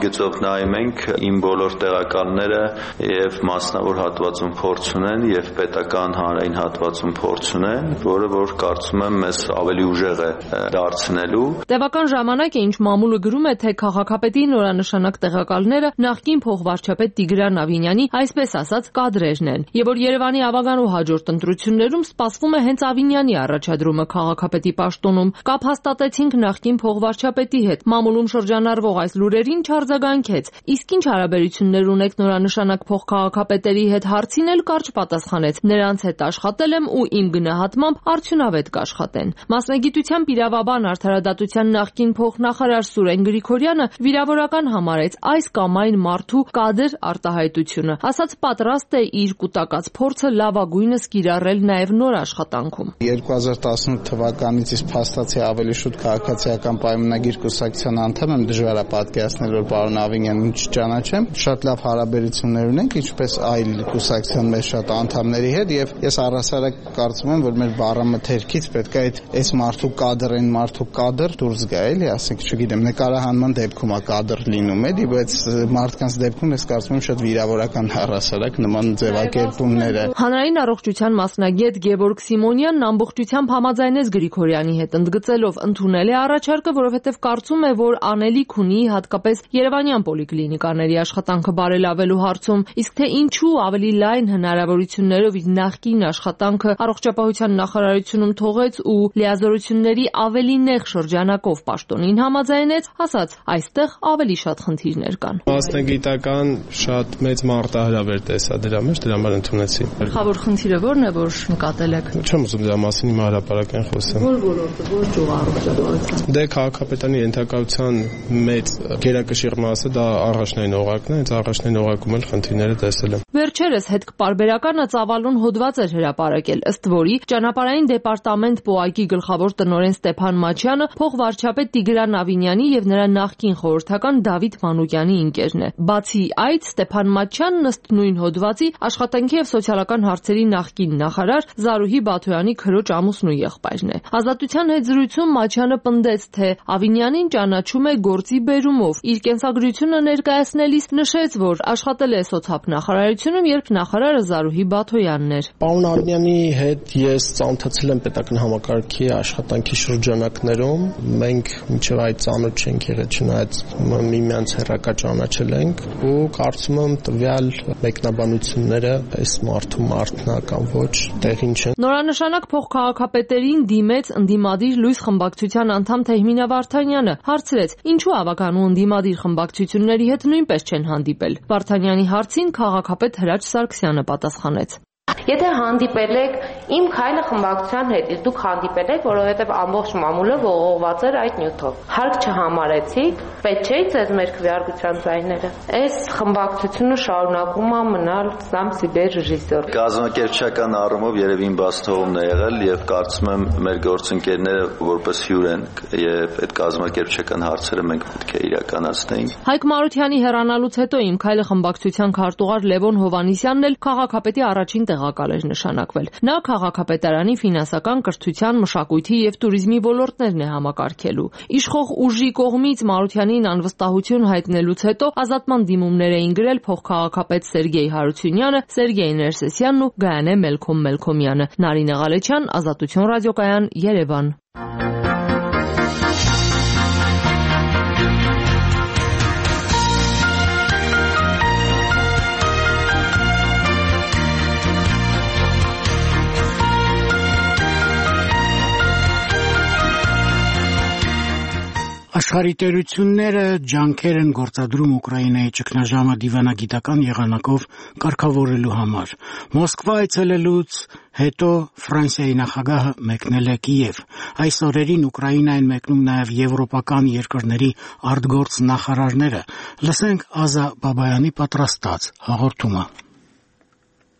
գծով նայում ենք, իմ բոլոր տեղականները եւ մասնավոր հատվածում փորձ ունեն եւ պետական հանրային հատվածում փորձ ունեն, որը որ կարծում եմ մեզ ավելի ուժեղ է դարձնելու։ Տևական ժամանակ է, ինչ մամուլը գրում է, թե քաղաքապետի նորանշանակ տեղակալները նախկին փոխվարչապետ Տիգրան Ավինյանի, այսպես ասած, կադրերն են, եւ որ Երևանի ավագանու հաջորդ ընտրություններում սպասվում է հենց Ավինյանի առաջադրումը քաղաքապետի պաշտոնում։ Կապ հաստատեցինք նախկին փոխվարչապետի հետ։ Մամուլում շրջանառվող այս լուրերին չարձագանքեց։ Իսկ ինչ հարաբերություններ ունեք նորանշանակ փոխքաղաքապետերի հետ հարցին էլ կարճ պատասխանեց. նրանց հետ աշխատել եմ ու իմ գնահատմամբ արդյունավետ կաշխատեն։ Մասնագիտությամբ իրավաբան արդարադատության նախկին փոխնախարար Սուրեն Գրիգորյանը վիրավորական համարեց այս կամ այն մարդու կադր արտահայտությունը, ասաց պատրաստ է իր կուտակած փորձը լավագույնս կիրառել նաև նոր աշխատանքում։ երկու հազար տասնութ թվականից իսկ փաստացի ավելի շուտ քաղաքացիական պայմանագիր կուսակցության անդամ եմ, դժվար է պատկերացնել, որ պարոն Ավինյանին չճանաչեմ։ Շատ լավ հարաբերություններ ունենք, ինչպես այլ կուսակցության մեր շատ անդամների հետ, եւ ես առհասարակ կարծում եմ, որ մեր բառամթերքից պետք է այդ այս մարդու կադրին մարդու կադր դուրս գա, էլի, ասենք, չգիտեմ, նկարահանման դեպքում է կադր լինում էլի, բայց մարդկանց դեպքում ես կարծում եմ շատ վիրավորական առհասարակ նման ձևակերպումները։ Հանրային առողջության մասնագետ Գևորգ Սիմոնյանն ամբողջությամբ համաձայնեց Գրիգորյանի հետ, ընդգծելով ընդունել է առաջարկը, որովհետև կարծում է, որ անելիք ունի հատկապես երևանյան պոլիկլինիկաների աշխատանքը բարելավելու հարցում, իսկ թե ինչու ավելի լայն հնարավորություններով իր նախկին աշխատանքը առողջապահության նախարարությունում թողեց ու լիազորությունների ավելի նեղ շրջանակով պաշտոնին համաձայնեց, ասաց, այստեղ ավելի շատ խնդիրներ կան։ Մասնագիտական շատ մեծ մարտահրավեր տեսա դրա մեջ, դրա համար ընդունեցի։ Գլխավոր խնդիրը ո՞րն է, որ նկատել եք։ Չեմ ուզում դրա մասին հիմա հրապարակեն խոսեմ։ Ո՞ր ոլորտը, ո՞ր ճյուղը առողջապահության։ Դե քաղաքապետանի ենթակայության մեծ գերակշիռ մասը դա առաջնային օղակն է, այս առաջնային օղակում էլ խնդիրները տեսել եմ։ Վերջերս հետքպարբերականը ծավալուն հոդված էր հրապարակել, ըստ որի ճանապարհային դեպարտամենտ ՊՕԱԿ-ի գլխավոր տնօրեն Ստեփան Մաչյանը փոխվարչապետ Տիգրան Ավինյանի եւ նրա նախկին խորհրդական Դավիթ Մանուկյանի ընկերն է։ Բացի այդ, Ստեփան Մաչյանն ըստ նույն հոդվածի աշխատանքի եւ սոցիալական հարցերի նախկին նախարար Զարուհի Բաթոյանի քրոջ ամուսնու եղբայրն է։ Ազատության հետ զրույցում Մաչյանը պնդեց, թե Ավինյանին ճանաչում է գործի բերումով։ Իր կենսագրությունը ներկայացնելիս նշեց, որ աշխատել է սոցիալնախարարությունում, երբ նախարարը Զարուհի Բաթոյանն էր։ Պարոն Արմյանի հետ ես ծանոթացել եմ պետական համակարգի աշխատանքի շրջանակներում։ Մենք մինչև այդ ծանոթ չենք եղել, չնայած միմյանց հեռակա ճանաչել ենք ու կարծում եմ տվյալ մեկնաբանությունները այս մարդու մարդնա կամ ոչ տեղին չեն։ Նորանշանակ փոխքաղաքապետերին դիմեց ընդդիմադիր լույս խմբակցության անդամ Թեհմինա Վարդանյանը, հարցրեց, ինչու ավականու ընդդիմադիր խմբակցությունների հետ նույնպես չեն հանդիպել։ Վարդանյանի հարցին քաղաքապետ Հրաչ Սարգսյանը պատասխանեց. Եթե հանդիպել եք իմ քայլը խմբակցության հետ, իսկ դուք հանդիպել եք, որովհետև ամբողջ մամուլը ողողված էր այդ նյութով։ Հարկ չհամարեցիք, պետք չէ ձեզ մեր քվեարկության ձայները։ Այս խմբակցությունը շարունակում է մնալ սամ սիբեր ռեժիսոր։ Կազմակերպչական առումով երևի իմ բաց թողումն է եղել եւ կարծում եմ մեր գործընկերները որպես հյուր են եւ այդ կազմակերպչական հարցերը մենք պետք է իրականացնենք։ Հայկ Մարությանի հեռանալուց հետո իմ քայլը խմբակցության քարտուղար Լևոն Հովանիսյանն էլ քաղաքապետի առաջին տեղակալ էր նշանակվել։ Նա քաղաքապետարանի ֆինանսական, կրթության, մշակույթի եւ туриզմի ոլորտներն է համակարգելու։ Իշխող ուժի կողմից Մարությանին անվստահություն հայտնելուց հետո ազատման դիմումներ էին գրել փոխքաղաքապետ Սերգեյ Հարությունյանը, Սերգեյ Ներսեսյանն ու Գայանե Մելքոմ Մելքոմյանը։ Նարինե Ղալեչյան, Ազատություն ռադիոկայան, Երևան։ Աշխարհի տերությունները ջանքեր են գործադրում Ուկրաինայի ճգնաժամը դիվանագիտական եղանակով կարգավորելու համար։ Մոսկվա այցելելուց հետո Ֆրանսիայի նախագահը մեկնել է Կիև։ Այս օրերին Ուկրաինային մեկնում նաև եվրոպական երկրների արտգործ նախարարները։ Լսենք Ազա Բաբայանի պատրաստած հաղորդումը։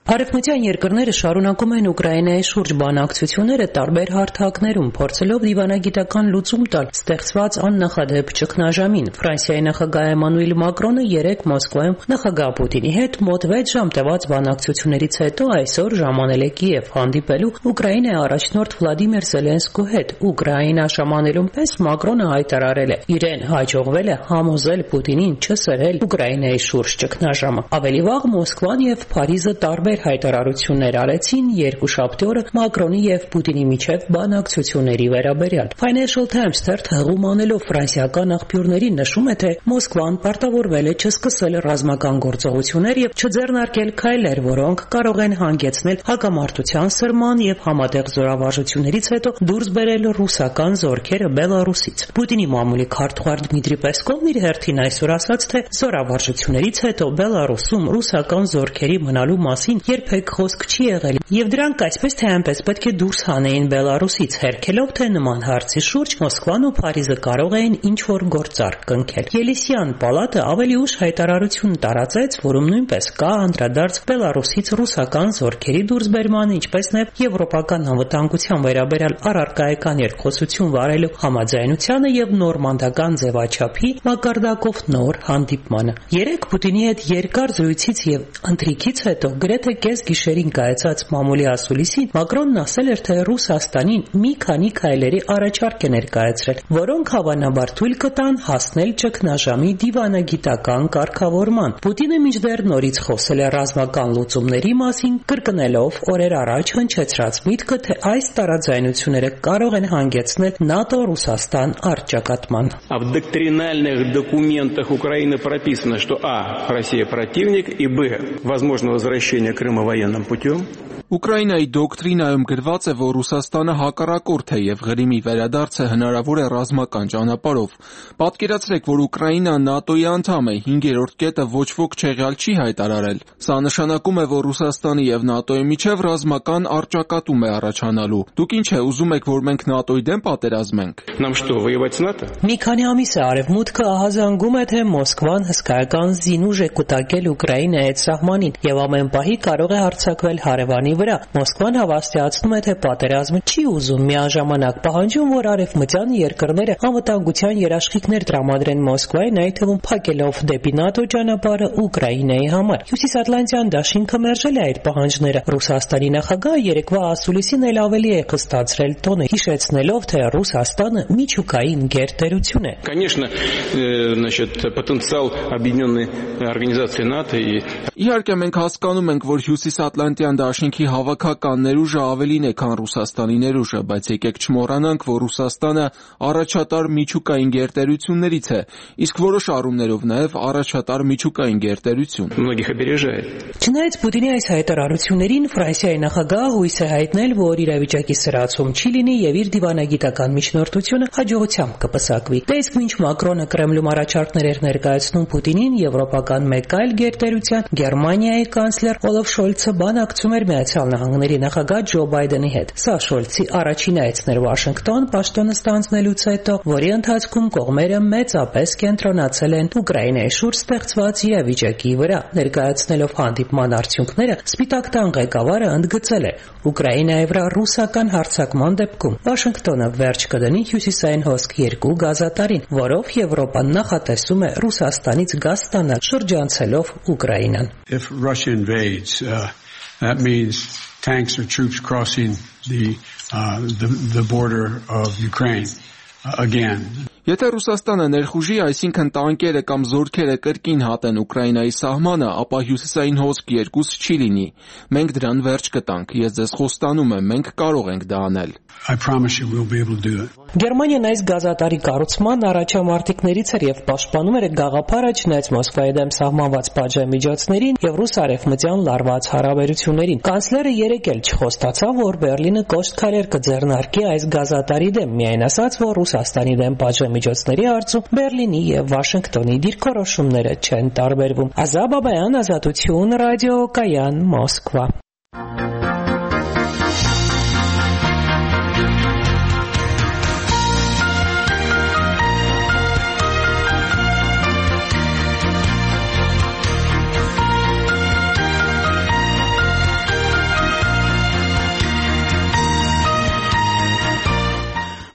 Արևմտյան երկրները շարունակում են Ուկրաինայի շուրջ բանակցությունները տարբեր հարթակներում, փորձելով դիվանագիտական լուծում տալ ստեղծված աննախադեպ ճգնաժամին։ Ֆրանսիայի նախագահ Էմանուել Մակրոնը երեկ Մոսկվայում նախագահ Պուտինի հետ մոտ վեց ժամ տևած բանակցություններից հետո այսօր ժամանել է Կիև հանդիպելու Ուկրաինայի առաջնորդ Վլադիմիր Զելենսկու հետ։ Ուկրաինա ժամանելուն պես Մակրոնը հայտարարել է. իրեն հաջողվել է համոզել Պուտինին չսրել Ուկրաինայի շուրջ ճգնաժամը։ Ավելի վաղ Մոսկվան եւ Փարիզը տարբեր հայտարարություններ արեցին երկուշաբթի օրը Մակրոնի եւ Պուտինի միջև բանակցությունների վերաբերյալ։ Financial Times թերթը հղում անելով ֆրանսիական աղբյուրներին նշում է, թե Մոսկվան պարտավորվել է չսկսել ռազմական գործողություններ եւ չձեռնարկել քայլեր, որոնք կարող են հանգեցնել հակամարտության սրման եւ համատեղ զորավարժություններից հետո դուրս բերել ռուսական զորքերը Բելարուսից։ Պուտինի մամուլի քարտուղար Դմիտրի Պեսկովն իր հերթին այսօր ասաց, թե զորավարժություններից հետո Բելարուսում ռուսական զորքերի մնալու մասին երբեք խոսք չի եղել եւ դրանք այսպես թե այնպես պետք է դուրս հանեին Բելարուսից, հերքելով թե նման հարցի շուրջ Մոսկվան ու Փարիզը կարող էին ինչ-որ գործարք կնքել։ Ելիսյան պալատը ավելի ուշ հայտարարություն տարածեց, որում նույնպես կա անդրադարձ Բելարուսից ռուսական զորքերի դուրսբերման, ինչպես նաեւ եվրոպական անվտանգության վերաբերյալ առարկայական երկխոսություն վարելու համաձայնությանը եւ նորմանդական ձևաչափի մակարդակով նոր հանդիպմանը։ Երեք Պուտինի հետ երկար զրույցից եւ ընթրիքից հետո գրեթե կես գիշերին կայացած մամուլի ասուլիսին Մակրոնն ասել էր, թե Ռուսաստանին մի քանի քայլերի առաջարկ է ներկայացրել, որոնք հավանաբար թույլ կտան հասնել ճգնաժամի դիվանագիտական կարգավորման։ Պուտինը մինչդեռ նորից խոսել է ռազմական լուծումների մասին, կրկնելով օրեր առաջ հնչեցրած միտքը, թե այս տարաձայնությունները կարող են հանգեցնել ՆԱՏՕ-Ռուսաստան առճակատման։ А в доктринальных документах Украины прописано, что а. Россия противник и б. возможно возвращение Крыма военным путем. Ուկրաինայի դոկտրինայում գրված է, որ Ռուսաստանը հակառակորդ է եւ Ղրիմի վերադարձը հնարավոր է ռազմական ճանապարհով։ Պատկերացրեք, որ Ուկրաինան ՆԱՏՕ-ի անդամ է, հինգերորդ կետը ոչ ոք չեղյալ չի հայտարարել։ Սա նշանակում է, որ Ռուսաստանի եւ ՆԱՏՕ-ի միջև ռազմական առճակատում է առաջանալու։ Դուք ինչ է ուզում եք, որ մենք ՆԱՏՕ-ի դեմ պատերազմենք։ Нам что, воевать с НАТО? Մի քանի ամիս է Արևմուտքը ահազանգում է, թե Մոսկվան հսկայական զինուժ է կուտակել Ուկրաինայի հետ սահմանին եւ ամեն պահի կարող է հարձակվել հարևանի վրա։ Մոսկվան հավաստիացնում է, թե պատերազմը չի ուզում, միաժամանակ պահանջում, որ արևմտյան երկրները անվտանգության երաշխիքներ տրամադրեն Մոսկվային, այդ թվում փակելով դեպի ՆԱՏՕ ճանապարհը Ուկրաինայի համար։ Հյուսիսատլանտյան դաշինքը մերժել է այդ пահանջները։ Ռուսաստանի նախագահը երեկվա ասուլիսին էլ ավելի է խստացրել տոնը, հիշեցնելով, թե Ռուսաստանը միջուկային գերտերություն է։ Конечно, значит, потенциал объединенной организации НАТО и Իհարկե մենք հասկանում ենք, որ Հյուսիսատլանտյան դաշինքի հավաքական ներուժը ավելին է, քան Ռուսաստանի ներուժը, բայց եկեք չմոռանանք, որ Ռուսաստանը առաջատար միջուկային գերտերություններից է, իսկ որոշ առումներով նաև առաջատար միջուկային գերտերություն։ Многих опережает։ Չնայած Պուտինի այս հայտարարություններին Ֆրանսիայի նախագահը հույս է հայտնել, որ իրավիճակի սրացում չի լինի եւ իր դիվանագիտական միջնորդությունը հաջողությամբ կպսակվի։ Դե իսկ մինչ Մակրոնը Կրեմլում առաջարկներ էր ներկայացնում Պուտինին, եվրոպական մեկ այլ գերտերության Գերմանիայի կանցլեր Օլաֆ Շոլցը բանակցում էր Միացյալ Նահանգների նախագահ Ջո Բայդենի հետ։ Սա Շոլցի առաջին այցն էր Վաշինգտոն պաշտոնը ստանձնելուց հետո, որի ընթացքում կողմերը մեծապես կենտրոնացել են Ուկրաինայի շուրջ ստեղծված իրավիճակի վրա։ Ներկայացնելով հանդիպման արդյունքները, Սպիտակ տան ղեկավարը ընդգծել է. Ուկրաինայի վրա ռուսական հարձակման դեպքում Վաշինգտոնը վերջ կդնի հյուսիսային հոսք երկու գազատարին, որով Եվրոպան նախատեսում է Ռուսաստանից գազ ստանալ շրջանցելով Ուկրաինան։ If Russia invades, uh, that means tanks or troops crossing the uh, the the border of Ukraine uh, again. Եթե Ռուսաստանը ներխուժի, այսինքն տանկերը կամ զորքերը կրկին հատեն Ուկրաինայի սահմանը, ապա հյուսիսային հոսք երկուս չի լինի։ Մենք դրան վերջ կտանք։ Ես ձեզ խոստանում եմ, մենք կարող ենք դա անել։ I promise you we'll be able to do it. Գերմանիան այս գազատարի կառուցման առաջամարտիկներից էր եւ պաշտպանում էր գաղափարը, չնայած Մոսկվայի դեմ սահմանված պատժամիջոցներին եւ ռուս-արևմտյան լարված հարաբերություններին։ Կանցլերը երեկ էլ չխոստացավ, որ Բերլինը կոշտ քայլեր կձեռնարկի այս գազատարի դեմ, միայն ասաց, որ Ռուսաստանի դեմ պատժամիջոցների հարցում Բերլինի եւ Վաշինգտոնի դիրքորոշումները չեն տարբերվում։ Ազատ Բաբայան, Ազատություն, ռադիո Կայան, Մոսկվա։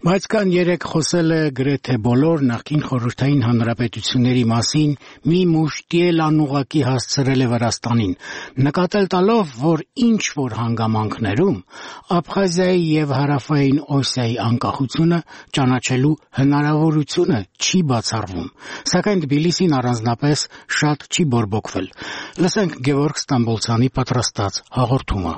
Բայց կան երեք խոսել է գրեթե բոլոր նախկին խորհրդային հանրապետությունների մասին մի մուշտիել անուղակի հասցրել է Վրաստանին, նկատել տալով, որ ինչ որ հանգամանքներում Աբխազիայի եւ Հարավային Օսիայի անկախությունը ճանաչելու հնարավորությունը չի բացառվում, սակայն Թբիլիսին առանձնապես շատ չի բորբոքվել։ Լսենք Գևորգ Ստամբոլցյանի պատրաստած հաղորդումը։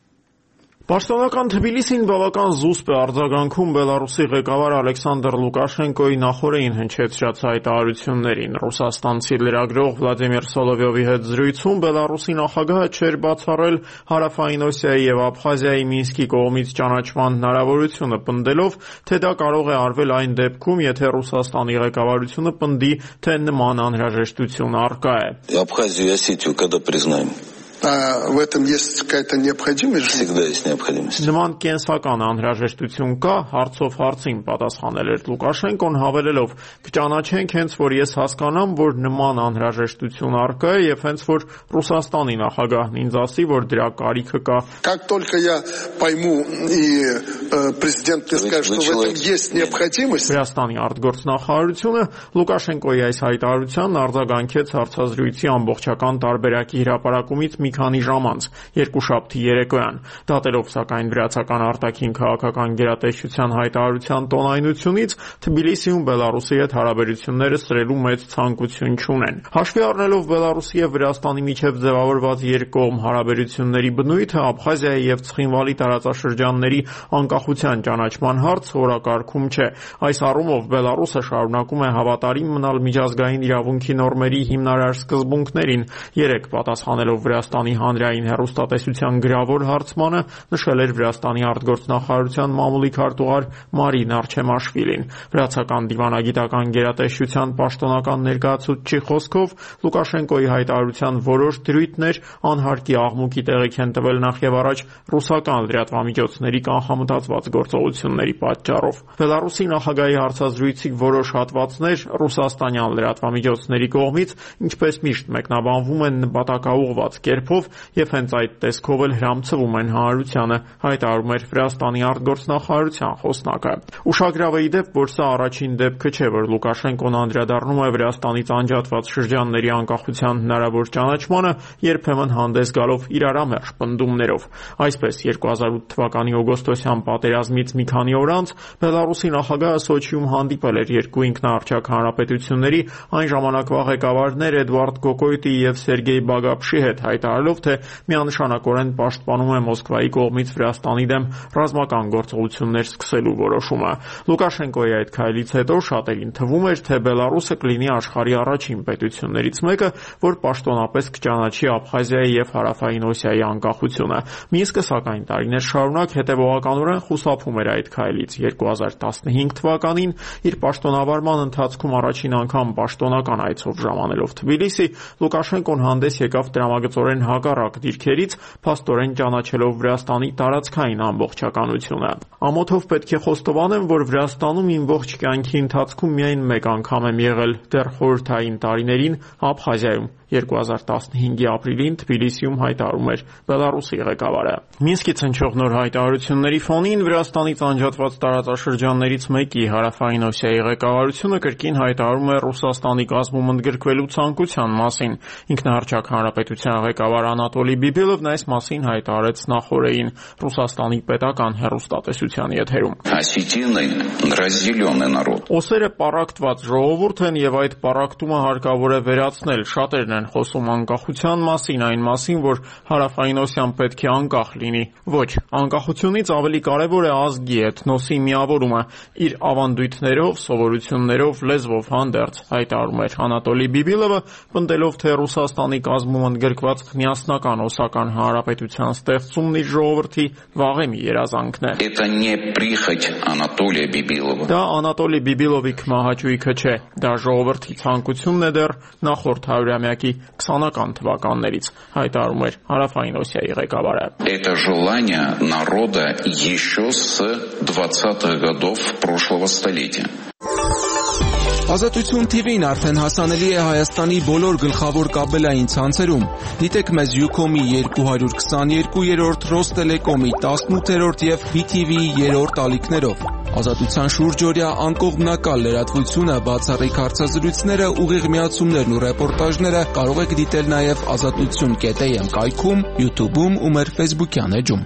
Պաշտոնական Թբիլիսին բավական զուսպ է արձագանքում Բելարուսի ղեկավար Ալեքսանդր Լուկաշենկոյի նախօրեին հնչեցրած հայտարարություններին։ Ռուսաստանցի լրագրող Վլադիմիր Սոլովյովի հետ զրույցում Բելարուսի նախագահը չէր բացառել Հարավային Օսիայի եւ Աբխազիայի Մինսկի կողմից ճանաչման հնարավորությունը, պնդելով, թե դա կարող է արվել այն դեպքում, եթե Ռուսաստանի ղեկավարությունը պնդի, թե նման անհրաժեշտություն առկա է։ Абхазию и Осетию когда признаем? А в этом есть какая-то необходимость? Всегда есть необходимость. Նման կենսական անհրաժեշտություն կա, հարցով հարցին պատասխանել էր Լուկաշենկոն, հավելելով. «Կճանաչենք հենց որ ես հասկանամ, որ նման անհրաժեշտություն առկա է եւ հենց որ Ռուսաստանի նախագահն ինձ ասի, որ դրա կարիքը կա»։ Как только я пойму и президент мне скажет, что в этом есть необходимость. Վրաստանի արտգործնախարարությունը Լուկաշենկոյի այս հայտարարությանն արձագանքեց հարցազրույցի ամբողջական տարբերակի հրապարակումից մի քանի ժամ անց, երկուշաբթի երեկոյան, դատելով սակայն վրացական արտաքին քաղաքական գերատեսչության հայտարարության տոնայնությունից, Թբիլիսիում Բելարուսի հետ հարաբերությունները սրելու մեծ ցանկություն չունեն։ Հաշվի առնելով Բելարուսի եւ Վրաստանի միջև ձևավորված երկկողմ հարաբերությունների բնույթը, Աբխազիայի եւ Ցխինվալի տարածաշրջանների անկախության ճանաչման հարց օրակարգում չէ։ Այս առումով Բելարուսը շարունակում է հավատարիմ մնալ միջազգային իրավունքի նորմերի հիմնարար սկզբունքներին, երեք պատասխանելով Վրաստանի հանրային հեռուստատեսության գրավոր հարցմանը, նշել էր Վրաստանի արտգործնախարարության մամուլի քարտուղար Մարին Արչեմաշվիլին։ Վրացական դիվանագիտական գերատեսչության պաշտոնական ներկայացուցչի խոսքով Լուկաշենկոյի հայտարարության որոշ դրույթներ անհարկի աղմուկի տեղիք են տվել նախ եւ առաջ ռուսական լրատվամիջոցների կանխամտածված գործողությունների պատճառով։ Բելարուսի նախագահի հարցազրույցի որոշ հատվածներ ռուսաստանյան լրատվամիջոցների կողմից, ինչպես միշտ, մեկնաբանվում են նպատակաուղղված կերպով եւ հենց այդ տեսքով էլ հրամցվում են հանրությանը, հայտարարում էր Վրաստանի արտգործնախարարության խոսնակը։ Ուշագրավ է ի դեպ, որ սա առաջին դեպքը չէ, որ Լուկաշենկոն անդրադառնում է Վրաստանից անջատված շրջանների անկախության հնարավոր ճանաչմանը, երբեմն հանդես գալով իրարամերժ պնդումներով։ Այսպես երկու հազար ութ թվականի օգոստոսյան պատերազմից մի քանի օր անց Բելարուսի նախագահը Սոչիում հանդիպել էր երկու ինքնաառճակ հանրապետությունների այն ժամանակվա ղեկավարներ Էդվարդ Կոկոյտի եւ Սերգեյ Բագապշի հետ, հայտարարելով, թե միանշանակորեն պաշտպանում է Մոսկվայի կողմից Վրաստանի դեմ ռազմական գործողություններ սկսելու որոշումը։ Լուկաշենկոյի այդ քայլից հետո շատերին թվում էր, թե Բելարուսը կլինի աշխարհի առաջին պետություններից մեկը, որ պաշտոնապես կճանաչի Աբխազիայի եւ Հարավային Օսիայի անկախությունը։ Մինսկը սակայն տարիներ շարունակ հետևողականորեն խուսափում էր այդ քայլից։ երկու հազար տասնհինգ թվականին իր պաշտոնավարման ընթացքում առաջին անգամ պաշտոնական այցով ժամանելով Թբիլիսի, Լուկաշենկոն հանդես եկավ տրամագծորեն հակառակ դիրքերից, փաստորեն ճանաչելով Վրաստանի տարածքային ամբողջականությունը։ Ամոթով պետք է խոստովանեմ, որ Վրաստանում իմ ողջ կյանքի ընթացքում միայն մեկ անգամ եմ եղել, դեռ խորհրդային տարիներին Աբխազիայում, երկու հազար տասնհինգի ապրիլին Թբիլիսիում, հայտարարում էր Բելարուսի ղեկավարը։ Մինսկից հնչող նոր հայտարարությունների ֆոնին Վրաստանից անջատված տարածաշրջաններից մեկի Հարավային Օսիայի ղեկավարությունը կրկին հայտարարում է Ռուսաստանի կազմում ընդգրկվելու ցանկության մասին։ Ինքնահռչակ հանրապետության ղեկավար Անատոլի Բիբիլովն այս մասին հայտարարեց նախօրեին Ռուսաստանի պետական հեռուստատեսության եթերում։ Օսերը պառակտված ժողովուրդ են եւ այդ պառակտումը հարկավոր է վերացնել։ Շատերն են խոսում անկախության մասին, այն մասին, որ Հարավային Օսիան պետք է անկախ լինի։ Ոչ, անկախությունից ավելի կարևոր է ազգի, էթնոսի միավորումը, իր ավանդույթներով, սովորություններով, լեզվով հանդերձ, հայտարարում էր Անատոլի Բիբիլովը, պնդելով, թե Ռուսաստանի կազմում ընդգրկված միասնական օսական հանրապետության ստեղծումն իր ժողովրդի վաղեմի երազանքն է։ Դա Անատոլի Բիբիլովի քմահաճույքը չէ, դա ժողովրդի ցանկությունն է դեռ նախորդ հարյուրամյակի քսանական թվականներից, հայտարարում էր Հարավային Օսիայի ղեկավարը։ Это желание народа еще с двадцатых годов прошлого столетия. Ազատություն թի վին արդեն հասանելի է Հայաստանի բոլոր գլխավոր կաբելային ցանցերում։ Դիտեք մեզ Ucom-ի երկու հարյուր քսաներկուերորդ, Ռոստելեկոմի տասնութերորդ եւ բի թի վի-ի երրորդ ալիքներով։ Ազատության շուրջօրյա անկողմնակալ լրատվությունը, բացառիկ հարցազրույցները, ուղիղ միացումներն ու ռեպորտաժները կարող եք դիտել նաեւ ազատություն կետ էյ էմ կայքում, YouTube-ում ու մեր Facebook-յան էջում։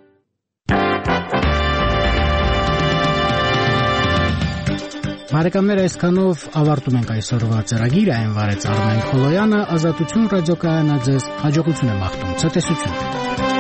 Բարեկամներ, այսքանով ավարտում ենք այսօրվա ծրագիրը, այն վարեց Արմեն Խոլոյանը, Ազատություն ռադիոկայանը ձեզ հաջողություն է մաղթում, ցտեսություն։